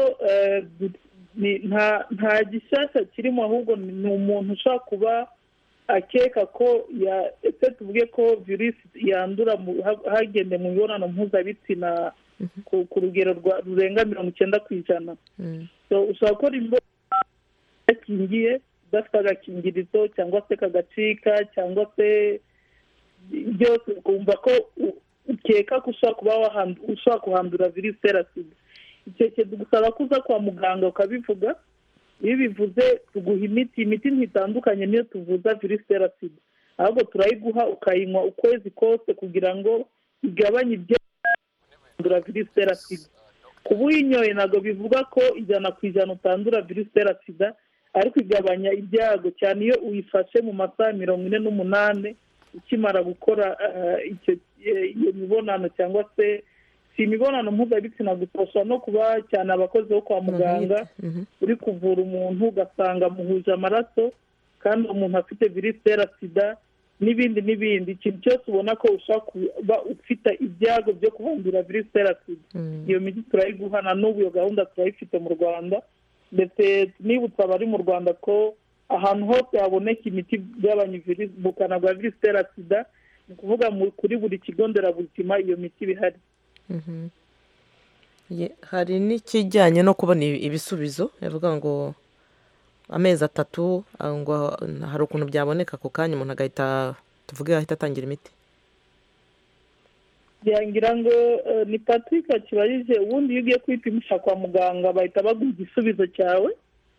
nta gishyashya kirimo ahubwo ni umuntu ushobora kuba akeka ko ese tuvuge ko virusi yandura hagende mu mibonano mpuzabitsina ku rugero rurenga 90%. Ushobora gukora imibonano yakingiye udafite agakingirizo cyangwa se kagacika cyangwa se byose ukumva ko ukeka ko ushobora kuhandura virusi itera sida, icyo gihe tugusaba ko uza kwa muganga ukabivuga. Iyo bivuze tuguha imiti ntitandukanye niyo tuvuza virusi itera sida, ahubwo turayiguha ukayinywa ukwezi kose kugira ngo igabanye ibyahandura virusi itera sida. Kuba uyinyoye ntabwo bivuga ko 100% utandura virusi itera sida, ariko igabanya ibyago cyane iyo uyifashe mu masaha 48 ukimara gukora iyo mibonano, cyangwa se si imibonano mpuzabitsina gusa, no kuba cyane abakozi bo kwa muganga uri kuvura umuntu ugasanga muhuje amaraso kandi umuntu afite virusi itera sida n'ibindi, ikintu cyose ubona ko ushaka kuba ufite ibyago byo kuhandura virusi itera sida, iyo miti turayiguha. na n'ubu iyo gahunda turayifite mu Rwanda, ndetse nibutsa abari mu Rwanda ko ahantu hose haboneka imiti igabanya ubukana bwa virusi itera sida, ni ukuvuga kuri buri kigo nderabuzima iyo miti bihari.
Hari n'ikijyanye no kubona ibisubizo, yavuga ngo amezi 3 ngo hari ukuntu byaboneka ako kanya umuntu agahita tuvuge ahita atangira imiti.
Ngira ngo ni Patrick akibajije, ubundi iyo ugiye kwipimisha kwa muganga bahita baguha igisubizo cyawe.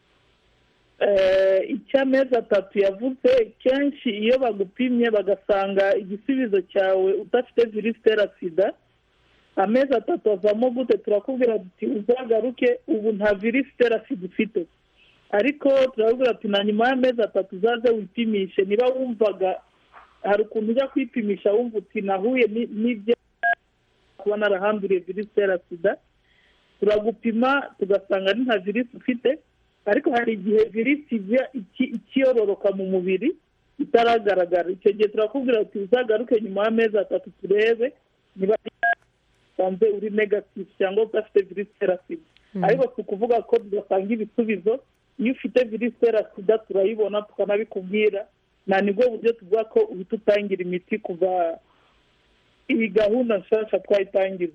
Icy'amezi 3 yavuze, kenshi iyo bagupimye bagasanga igisubizo cyawe udafite virusi itera sida, amezi 3 avamo gute? Turakubwira ati uzagaruke ubu nta virusi itera sida ufite, ariko turakubwira ati na nyuma y'amezi 3 uzaze wipimishe. Niba wumvaga hari ukuntu ujya kwipimisha wumva uti nahuye n'ibyo kuba narahanduriye virusi itera sida, turagupima tugasanga ari nta virusi ufite, ariko hari igihe virusi ijya ikiyororoka mu mubiri itaragaragara. Icyo gihe turakubwira ati uzagaruke nyuma y'amezi 3 turebe niba sanze uri negative cyangwa udafite virusi itera sida. Ariko tukuvuga ko tugasanga ibisubizo iyo ufite virusi itera sida turayibona tukanabikubwira, na nibwo buryo tuvuga ko uhita utangira imiti kuva iyi gahunda nshyashya twayitangiza.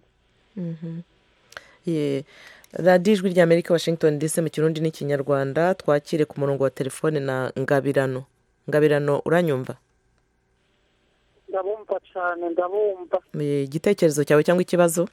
radiyo ijwi ry'Amerika Washington DC mu Kirundi n'Ikinyarwanda. Twakire ku murongo wa telefone na Ngabirano. Ngabirano, uranyumva?
Ndabumva cyane, ndabumva.
Igitekerezo cyawe cyangwa ikibazo?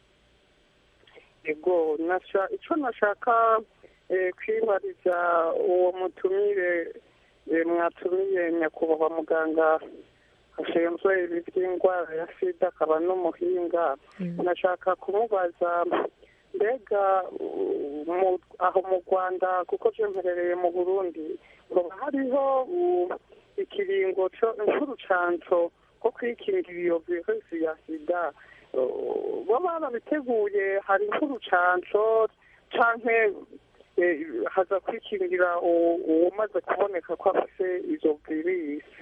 Yego, icyo nashaka kwibariza uwo mutumire mwatumiye nyakubahwa muganga ashinzwe iby'indwara ya sida akaba n'umuhinga, nashaka kumubaza mbega aho mu Rwanda, kuko mperereye mu Burundi, ngo hariho ikiringo cy'urucanco ko kwikingira iyo virusi ya sida, bo barabiteguye? hari nk'urucanco canke haza kwikingira umaze kuboneka ko afite izo virusi?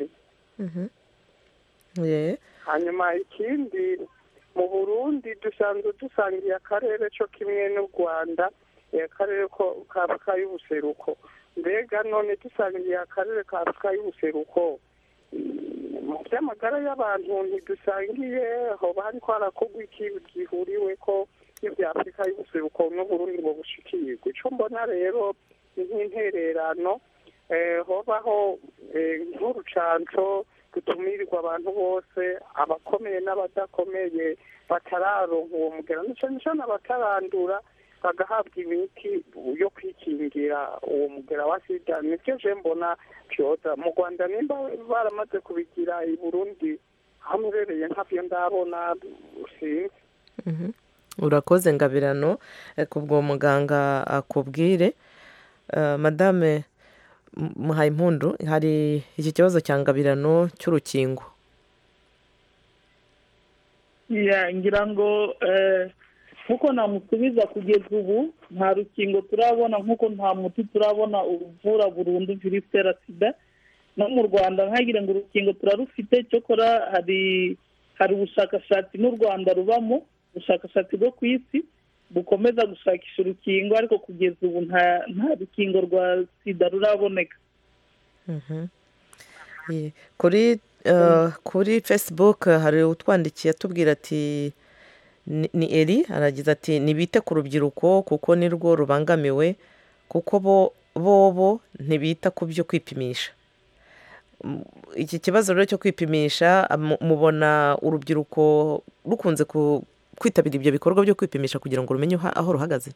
Hanyuma ikindi, mu Burundi dusanzwe dusangiye akarere cyo kimwe n'u Rwanda, akarere ka Afurika y'ubuseruko. Mbega none dusangiye akarere ka Afurika y'ubuseruko, mu by'amagara y'abantu ntidusangiye? hoba hariko harakorwa iki gihuriwe ko n'ibya Afurika y'ubuseruko n'Uburundi ngo bushikirwe? Icyo mbona rero ni nk'intererano, hobaho nk'urucanco gutumirirwa abantu bose, abakomeye n'abadakomeye batararonka uwo mugera, nico n'abatarandura bagahabwa imiti yo kwikingira uwo mugera wa sida. nibyo je mbona byoza mu Rwanda, nimba baramaze kubigira i Burundi aho murereye ntavyo ndabona. sinzi.
Urakoze Ngabirano, kubwo muganga akubwire. Madame Muhayimpundu, hari iki kibazo cya Ngabirano cy'urukingo?
ngira ngo nkuko namusubiza, kugeza ubu nta rukingo turabona, nkuko nta muti turabona uvura burundu virusi itera sida. no mu Rwanda nkagira ngo urukingo turarufite, cyokora hari ubushakashatsi n'u Rwanda rubamo, ubushakashatsi bwo ku isi bukomeza gushakisha urukingo, ariko kugeza ubu nta rukingo rwa sida ruraboneka.
Kuri Facebook hari utwandikiye atubwira ati, ni Eri aragize ati nibite ku rubyiruko kuko nirwo rubangamiwe, kuko bo bobo ntibita ku byo kwipimisha. Iki kibazo rero cyo kwipimisha mubona urubyiruko rukunze kwitabira ibyo bikorwa byo kwipimisha kugira ngo rumenye aho ruhagaze?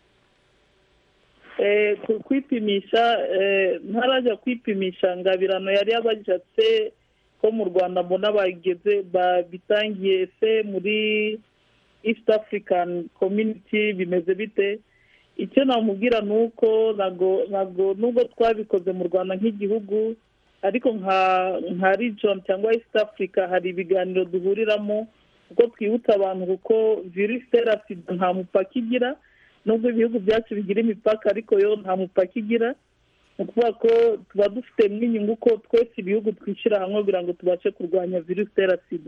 Kwipimisha ntarajya kwipimisha ngabirano yari yabajatse ko mu Rwanda mbona bageze bitangiye se muri East African Community bimeze bite. Icyo namubwira nuko nago nubwo twabikoze mu Rwanda nk'igihugu ariko nka region cyangwa East Africa hari ibiganiro duhuriramo uko twibutsa abantu kuko virusi itera sida nta mupaka igira, nubwo ibihugu byacu bigira imipaka ariko yo nta mupaka igira. Ni ukuvuga ko tuba dufite n'inyungu ko twese ibihugu twishyira hamwe kugira ngo tubashe kurwanya virusi itera sida.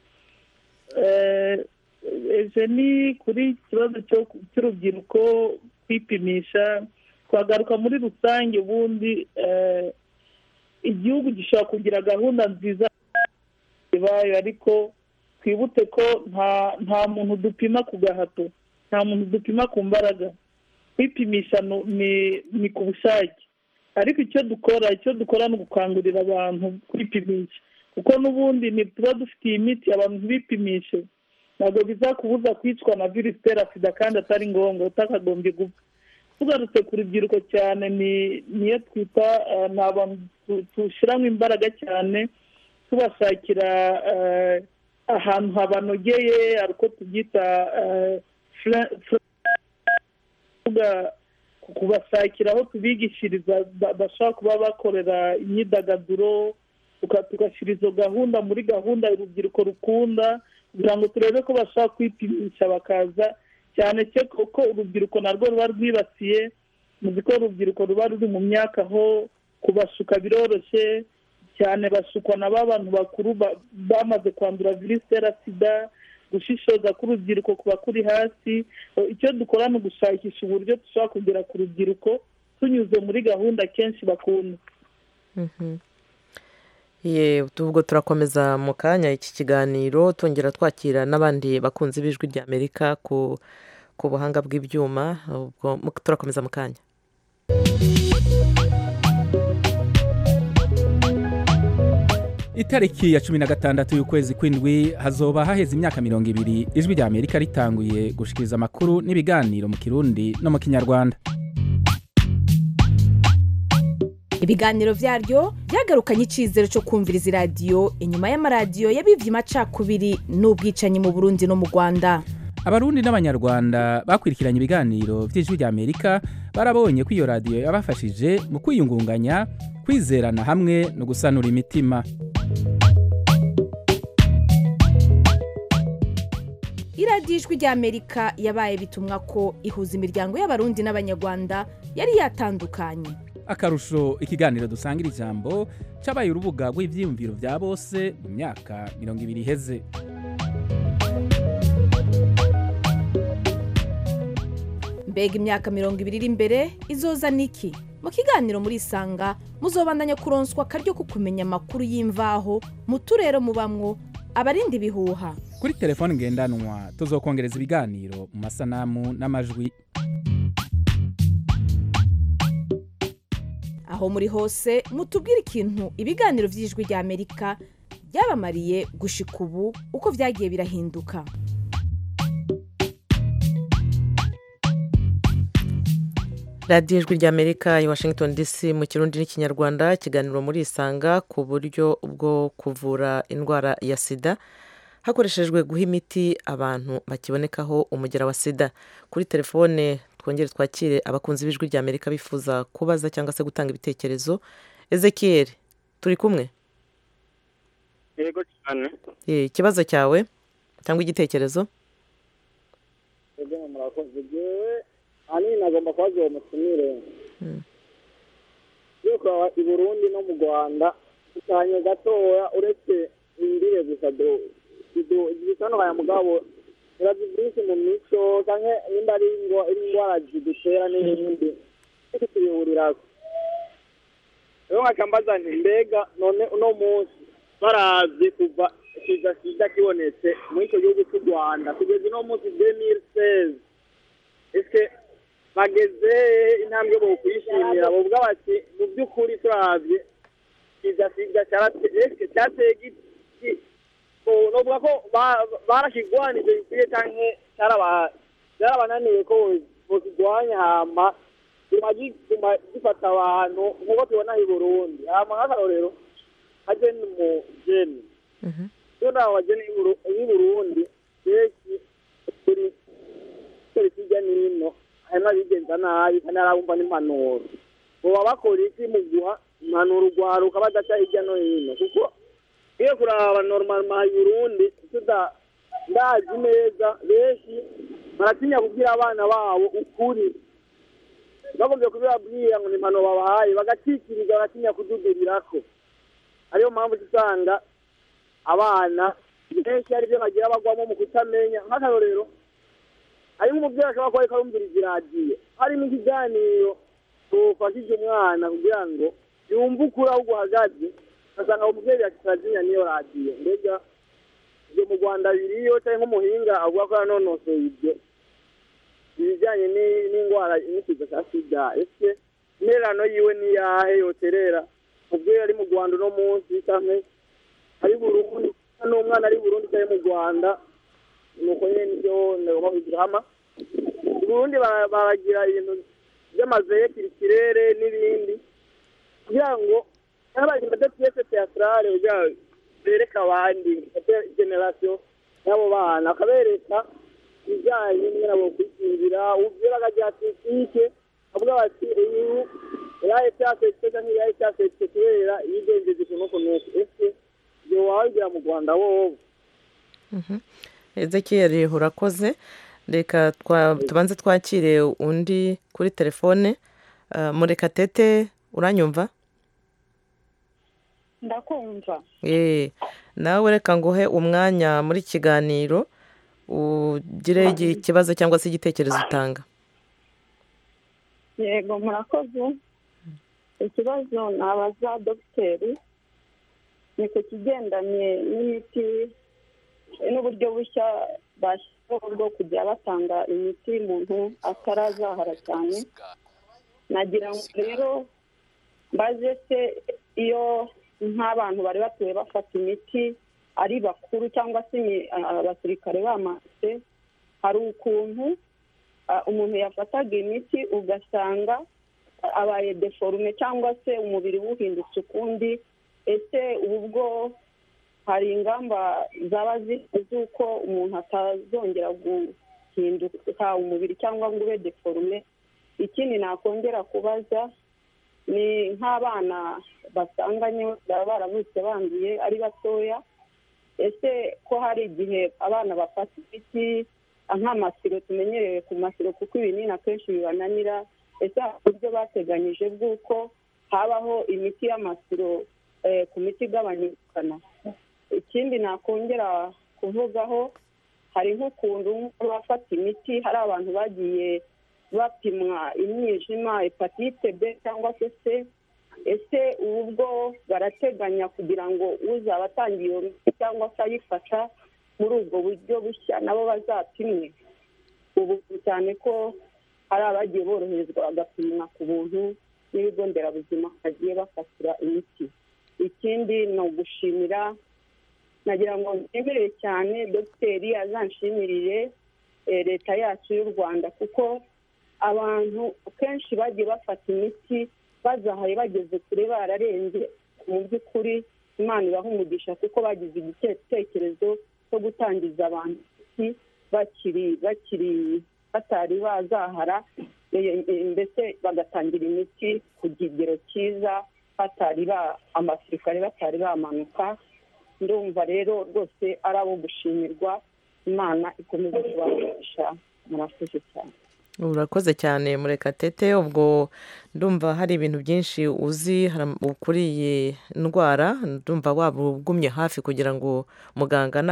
Ni kuri ikibazo cy'urubyiruko kwipimisha twagaruka muri rusange. Ubundi igihugu gishobora kugira gahunda nziza ibayo, ariko twibutse ko nta muntu dupima ku gahato, nta muntu dupima ku mbaraga. Kwipimisha ni ku bushake, ariko icyo dukora ni ugukangurira abantu kwipimisha, kuko n'ubundi ntituba dufitiye imiti abantu bipimishe. Ntabwo bizakubuza kwicwa na virusi itera sida kandi atari ngombwa, utakagombye gupfa. Tugarutse ku rubyiruko cyane niyo twita ni abantu dushyiramo imbaraga cyane tubashakira ahantu habanogeye, ariko tubyita kubashakira aho tubigishiriza bashobora kuba bakorera imyidagaduro, tugashyira izo gahunda muri gahunda urubyiruko rukunda kugira ngo turebe ko bashobora kwipimisha bakaza, cyane ko urubyiruko narwo ruba rwibasiye. Muzi ko urubyiruko ruba ruri mu myaka aho kubashuka biroroshye cyane, bashukwa na ba bantu bakuru bamaze kwandura virusi itera sida. Gushishoza k'urubyiruko kuba kuri hasi. Icyo dukora ni ugushakisha uburyo dushobora kugera ku rubyiruko tunyuze muri gahunda kenshi bakunda.
Ubwo turakomeza mu kanya iki kiganiro tongera twakira n'abandi bakunze b'Ijwi ry'Amerika ku buhanga bw'ibyuma. Ubwo turakomeza mu kanya.
Itariki ya 16 y'ukwezi kw'indwi hazoba haheze imyaka 20 Ijwi ry'Amerika ritanguye gushikiriza amakuru n'ibiganiro mu Kirundi no mu Kinyarwanda.
Ibiganiro vyaryo byagarukanye icizero cyo kumviriza radio inyuma y'amaradiyo yabivye amacakubiri n'ubwicanyi mu Burundi no mu Rwanda.
Abarundi n'abanyarwanda bakwirikiranye ibiganiro vy'Ijwi ry'Amerika barabonye ko iyo radio yabafashije mu kwiyungunganya, kwizerana hamwe no gusanura imitima.
Iradiyo Ijwi ry'Amerika yabaye bitumwa ko ihuza imiryango y'abarundi n'abanyarwanda yari yatandukanye.
Akarusho ikiganiro dusangira ijambo cabaye urubuga rw'ivyiyumviro vya bose mu myaka 20 iheze.
Mbega imyaka 20 iri imbere izoza niki? Mu kiganiro muri Isanga muzobandanya kuronswa karyo ko kumenya amakuru y'imvaho mu turero mubamwo, abarindi bihuha.
Kuri telefone ngendanwa tuzokongereza ibiganiro mu masanamu n'amajwi.
Aho muri hose mutubwira ikintu ibiganiro vy'Ijwi ry'Amerika byabamariye gushika ubu uko vyagiye birahinduka.
radiyo Ijwi ry'Amerika i Washington DC mu Kirundi n'Ikinyarwanda, ikiganiro muri Isanga ku buryo bwo kuvura indwara ya sida hakoreshejwe guha imiti abantu bakibonekaho umugera wa sida. Kuri telefone twongere twakire abakunzi b'Ijwi ry'Amerika bifuza kubaza cyangwa se gutanga ibitekerezo. Ezekiel, turi kumwe?
Yego cyane.
Ikibazo cyawe cyangwa igitekerezo?
Yego murakoze. Ani nagomba kwaje umutumire. Yuko i Burundi no mu Rwanda cyane gatoya uretse indire gusa bisano ya mugabo irazibyinshi mu mico canke indari indwara zidutera n'ibindi tukiyurira. Rero akambaza nti mbega none uno munsi baravye kuva sida kibonetse mu icyo gihugu cy'u Rwanda kugeza uno munsi 2016 eske
bageze intambwe bo kwishimira bavuga bati mu by'ukuri turabye idasiga cyateye igiti novuga ko barakigwanije bikwiye canke cyarabananiye ko bokigwanya hama gituma gifata abantu nk'uko tubona i Burundi hama nk'akarorero haje n'umugeni nawe wageni i Burundi benshi kuri kijya n'ino harimo abigenza nabi kandi arabumva n'impanuro boba bakora iki mu guha impanuro urwaruka badaca hirya no hino kuko iyo kuraba normal ma Burundi ndazi neza benshi baratinya kubwira abana babo ukuri bagombye kubibabwira ngo ni impanuro babahaye bagacikiriza baratinya kududurirako ariyo mpamvu usanga abana benshi ari byo bagira bagwamo mu kutamenya nk'akarorero harimo umubyeyi ashobora kuba ariko arumviriza iradiyo harimo ikiganiro ufashije umwana kugira ngo yumve ukuri aho guhagaze asanga umubyeyi yakitazinya niyo radiyo mbega ibyo mu Rwanda biriyo cyangwa nk'umuhinga avuga ko yanonosoye ibyo ibijyanye n'indwara n'ikiza cya sida ese intererano yiwe niyahe yoterera umubyeyi ari mu Rwanda uno munsi cyangwa ari Burundi n'umwana ari Burundi cyangwa mu Rwanda nuko nyine nibyo ngomba kugirama i Burundi baragira ibintu by'amazeye kirikirere n'ibindi kugira ngo n'abandi badafite teatrale kugira bereka abandi generation y'abo bana akabereka ibijyanye n'abo kwikingira ubwira akajya atitike avuga bati uyu yaje cyafite cyangwa yaje cyafite kubera yigenjeje kunuko nuko ese yo wagira mu Rwanda wowe
Ezekiel urakoze reka tubanze twakire undi kuri telefone Murekatete uranyumva
ndakumva
nawe reka nguhe umwanya muri kiganiro ugire ikibazo cyangwa se igitekerezo utanga
yego murakoze ikibazo nabaza dogiteri ni ku kigendanye n'imiti n'uburyo bushya bashyiraho bwo kujya batanga imiti umuntu atarazahara cyane nagira ngo rero mbaze se iyo nk'abantu bari batuye bafata imiti ari bakuru cyangwa se abasirikare bamaze hari ukuntu umuntu yafataga imiti ugasanga abaye deforume cyangwa se umubiri wuhindutse ukundi ese ubu bwo hari ingamba zaba z'uko umuntu atazongera guhinduka umubiri cyangwa ngo ube deforume ikindi nakongera kubaza ni nk'abana basanganye baba baravutse banduye ari batoya ese ko hari igihe abana bafata imiti nk'amasiro tumenyereye ku masiro kuko ibinini akenshi bibananira ese hari uburyo bateganyije bw'uko habaho imiti y'amasiro ku miti igabanya ubukana ikindi nakongera kuvugaho hari nk'ukuntu bafata imiti hari abantu bagiye bapimwa imyijima hepatite B cyangwa se C ese ubu bwo barateganya kugira ngo uzaba atangiye iyo miti cyangwa se ayifasha muri ubwo buryo bushya nabo bazapimwe ubu cyane ko hari abagiye boroherezwa bagapimwa ku buntu n'ibigo nderabuzima bagiye bafatira imiti ikindi ni ugushimira nagira ngo nshimire cyane dogiteri azanshyimirire leta yacu y'u Rwanda kuko abantu kenshi bagiye bafata imiti bazahaye bageze kure bararenze mu by'ukuri Imana ibaha umugisha kuko bagize igitekerezo cyo gutangiza abantu imiti bakiri batari bazahara mbese bagatangira imiti ku kigero cyiza amasirikare batari bamanuka ndumva rero rwose ari abo gushimirwa Imana ikomeze kubafasha murakoze cyane
urakoze cyane Murekatete ubwo ndumva hari ibintu byinshi uzi kuri iyi ndwara ndumva waba ugumye hafi kugira ngo muganga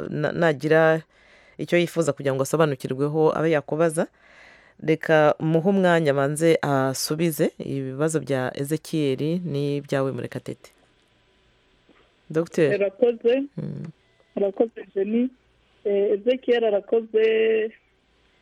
nagira icyo yifuza kugira ngo asobanukirweho abe yakubaza reka muhe umwanya banze asubize ibibazo bya Ezekiel n'ibyawe Murekatete Dr.
arakoze Jenny Ezekiel arakoze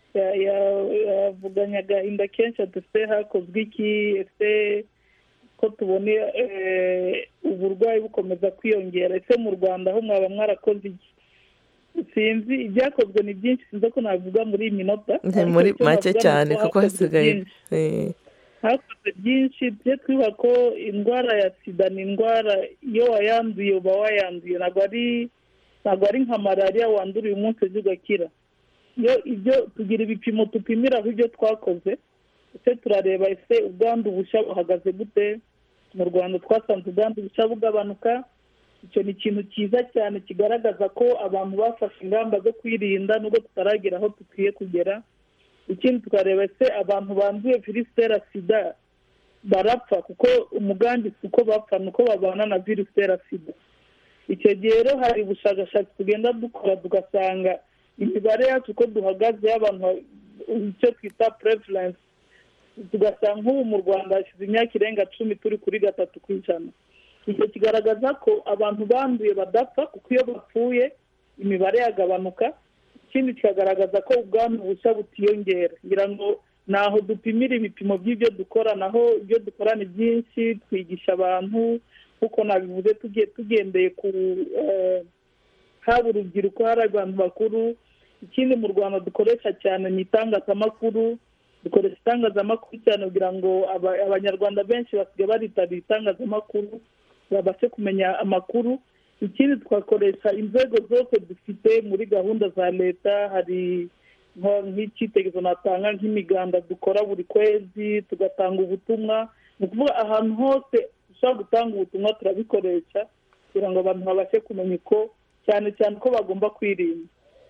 yavuganye agahinda kenshi ati hakozwe iki, ese ko tubona uburwayi bukomeza kwiyongera, ese mu Rwanda aho mwaba mwarakoze iki? Sinzi ibyakozwe ni byinshi, sinzi ko navuga muri iyi minota,
muri make cyane kuko hasigaye
hakoze byinshi. tujye twibuka ko indwara ya sida ni indwara iyo wayanduye uba wayanduye, ntabwo ari nka malariya wandura uyu munsi ejo ugakira. Ibyo tugira ibipimo tupimiraho ibyo twakoze, ese turareba ese ubwandu bushya buhagaze gute. Mu Rwanda twasanze ubwandu bushya bugabanuka, icyo ni ikintu cyiza cyane kigaragaza ko abantu bafashe ingamba zo kwirinda nubwo tutaragera aho dukwiye kugera. Ikindi tukareba ese abantu banduye virusi itera sida barapfa, kuko umugambi si uko bapfa, ni uko babana na virusi itera sida. Icyo gihe rero hari ubushakashatsi tugenda dukora tugasanga imibare yacu uko duhagaze y'abantu, icyo twita prevalence, tugasanga nk'ubu mu Rwanda hashize imyaka irenga 10 turi kuri 3%. Icyo kigaragaza ko abantu banduye badapfa, kuko iyo bapfuye imibare yagabanuka. Ikindi kikagaragaza ko ubwandu bushya butiyongera. ngira ngo naho dupimira ibipimo by'ibyo dukora, naho ibyo dukora ni byinshi. Twigisha abantu kuko nabivuze tugendeye ku haba urubyiruko, hari abantu bakuru. Ikindi mu Rwanda dukoresha cyane ni itangazamakuru, dukoresha itangazamakuru cyane kugira ngo abanyarwanda benshi basigaye baritabira itangazamakuru babashe kumenya amakuru. Ikindi twakoresha inzego zose dufite muri gahunda za leta, hari nk'icyitegererezo natanga nk'imiganda dukora buri kwezi, tugatanga ubutumwa. Ni ukuvuga ahantu hose dushobora gutanga ubutumwa turabikoresha kugira ngo abantu babashe kumenya uko cyane ko bagomba kwirinda.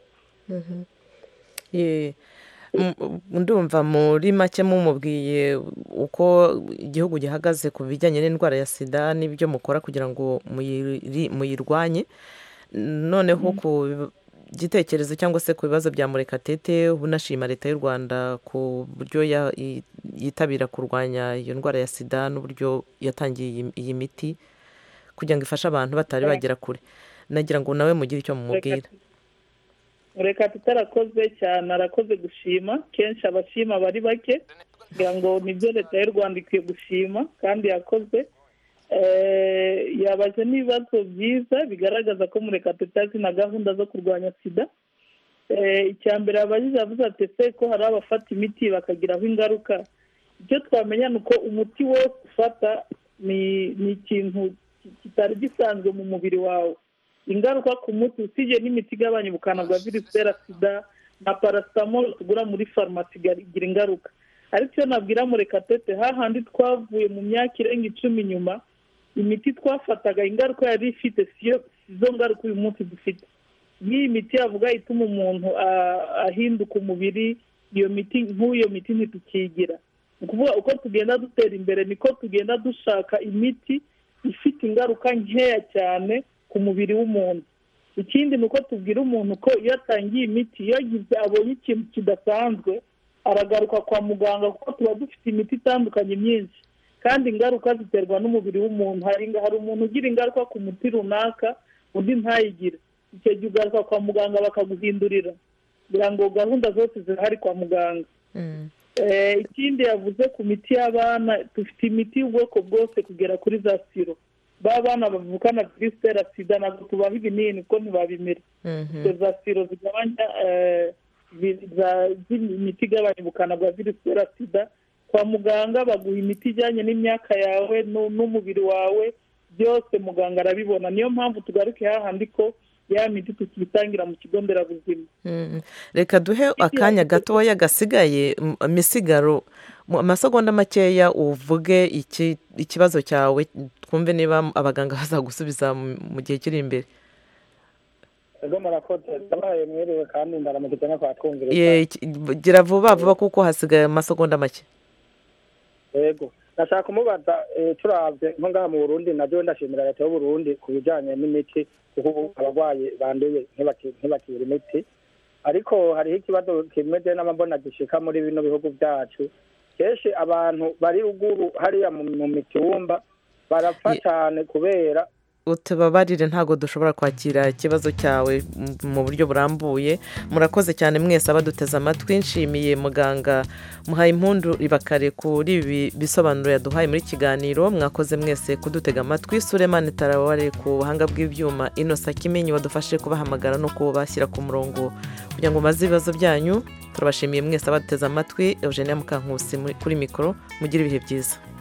ndumva muri make mumubwiye uko igihugu gihagaze ku bijyanye n'indwara ya sida n'ibyo mukora kugira ngo muyirwanye. Noneho ku gitekerezo cyangwa se ku bibazo bya Murekatete, unashima leta y'u Rwanda ku buryo yitabira kurwanya iyo ndwara ya sida n'uburyo yatangiye iyi miti kugira ngo ifashe abantu batari bagera kure. Nagira ngo nawe mugire icyo mumubwira.
Murekatete arakoze cyane, arakoze gushima. Kenshi abashima bari bake, kugira ngo nibyo leta y'u Rwanda ikwiye gushima kandi yakoze. Yabaje n'ibibazo byiza bigaragaza ko Murekatete azi na gahunda zo kurwanya sida. Icya mbere abajije avuze ati ese ko hari abafata imiti bakagiraho ingaruka. Icyo twamenya ni uko umuti wose ufata ni ikintu kitari gisanzwe mu mubiri wawe. Ingaruka ku muti usibye n'imiti igabanya ubukana bwa virusi itera sida na paracetamol tugura muri farumasi igira ingaruka. Ariko iyo nabwira Murekatete, hahandi twavuye mu myaka irenga 10 nyuma, imiti twafataga ingaruka yari ifite sizo ngaruka uyu munsi dufite. Iyi miti yavuga ituma umuntu ahinduka umubiri, iyo miti nk'uyo miti ntitukigira. Ni ukuvuga uko tugenda dutera imbere niko tugenda dushaka imiti ifite ingaruka nkeya cyane ku mubiri w'umuntu. Ikindi ni uko tubwira umuntu ko iyo atangiye imiti, iyo abonye ikintu kidasanzwe aragaruka kwa muganga, kuko tuba dufite imiti itandukanye myinshi kandi ingaruka ziterwa n'umubiri w'umuntu. Hari umuntu ugira ingaruka ku muti runaka, undi ntayigire. Icyo gihe ugaruka kwa muganga bakaguhindurira kugira ngo gahunda zose zihari kwa muganga. Ikindi yavuze ku miti y'abana, dufite imiti y'ubwoko bwose kugera kuri za siro. Bana bavukana virusi itera sida ntabwo tubaha ibinini ko ntibabimira. Za siro zigabanya imiti igabanya ubukana bwa virusi itera sida. Kwa muganga baguha imiti ijyanye n'imyaka yawe n'umubiri wawe, byose muganga arabibona. Niyo mpamvu tugaruke hahandi ko ya miti tukitangira mu kigo nderabuzima.
Reka duhe akanya gatoya gasigaye, misigaro amasegonda makeya uvuge ikibazo cyawe, twumve niba abaganga bazagusubiza mu gihe kiri imbere.
Ego murakoze, ndabaye mwiriwe kandi ndaramukije no kwatwumvira.
Gira vuba kuko hasigaye amasegonda make.
Ego ndashaka kumubaza, turavye nko ngaha mu Burundi, nabyo ndashimira leta y'u Burundi ku bijanye n'imiti, kuko abarwayi banduye ntibakira imiti. Ariko hariho ikibazo kimeze n'amabona gishika muri bino bihugu byacu. Kenshi abantu bari ruguru hariya mu mitumba barapfa cyane kubera
utubabarire ntabwo dushobora kwakira ikibazo cyawe mu buryo burambuye. Murakoze cyane mwese abaduteze amatwi. Nshimiye muganga Muhayimpundu Ribakare kuri ibi bisobanuro yaduhaye muri kiganiro. Mwakoze mwese kudutega amatwi. Sulemani Taraware ku buhanga bw'ibyuma, Inosa Kimenyi wadufashe kubahamagara no kubashyira ku murongo kugira ngo maze ibibazo byanyu. Turabashimiye mwese abaduteze amatwi. Eugenia Mukankusi kuri mikoro. Mugire ibihe byiza.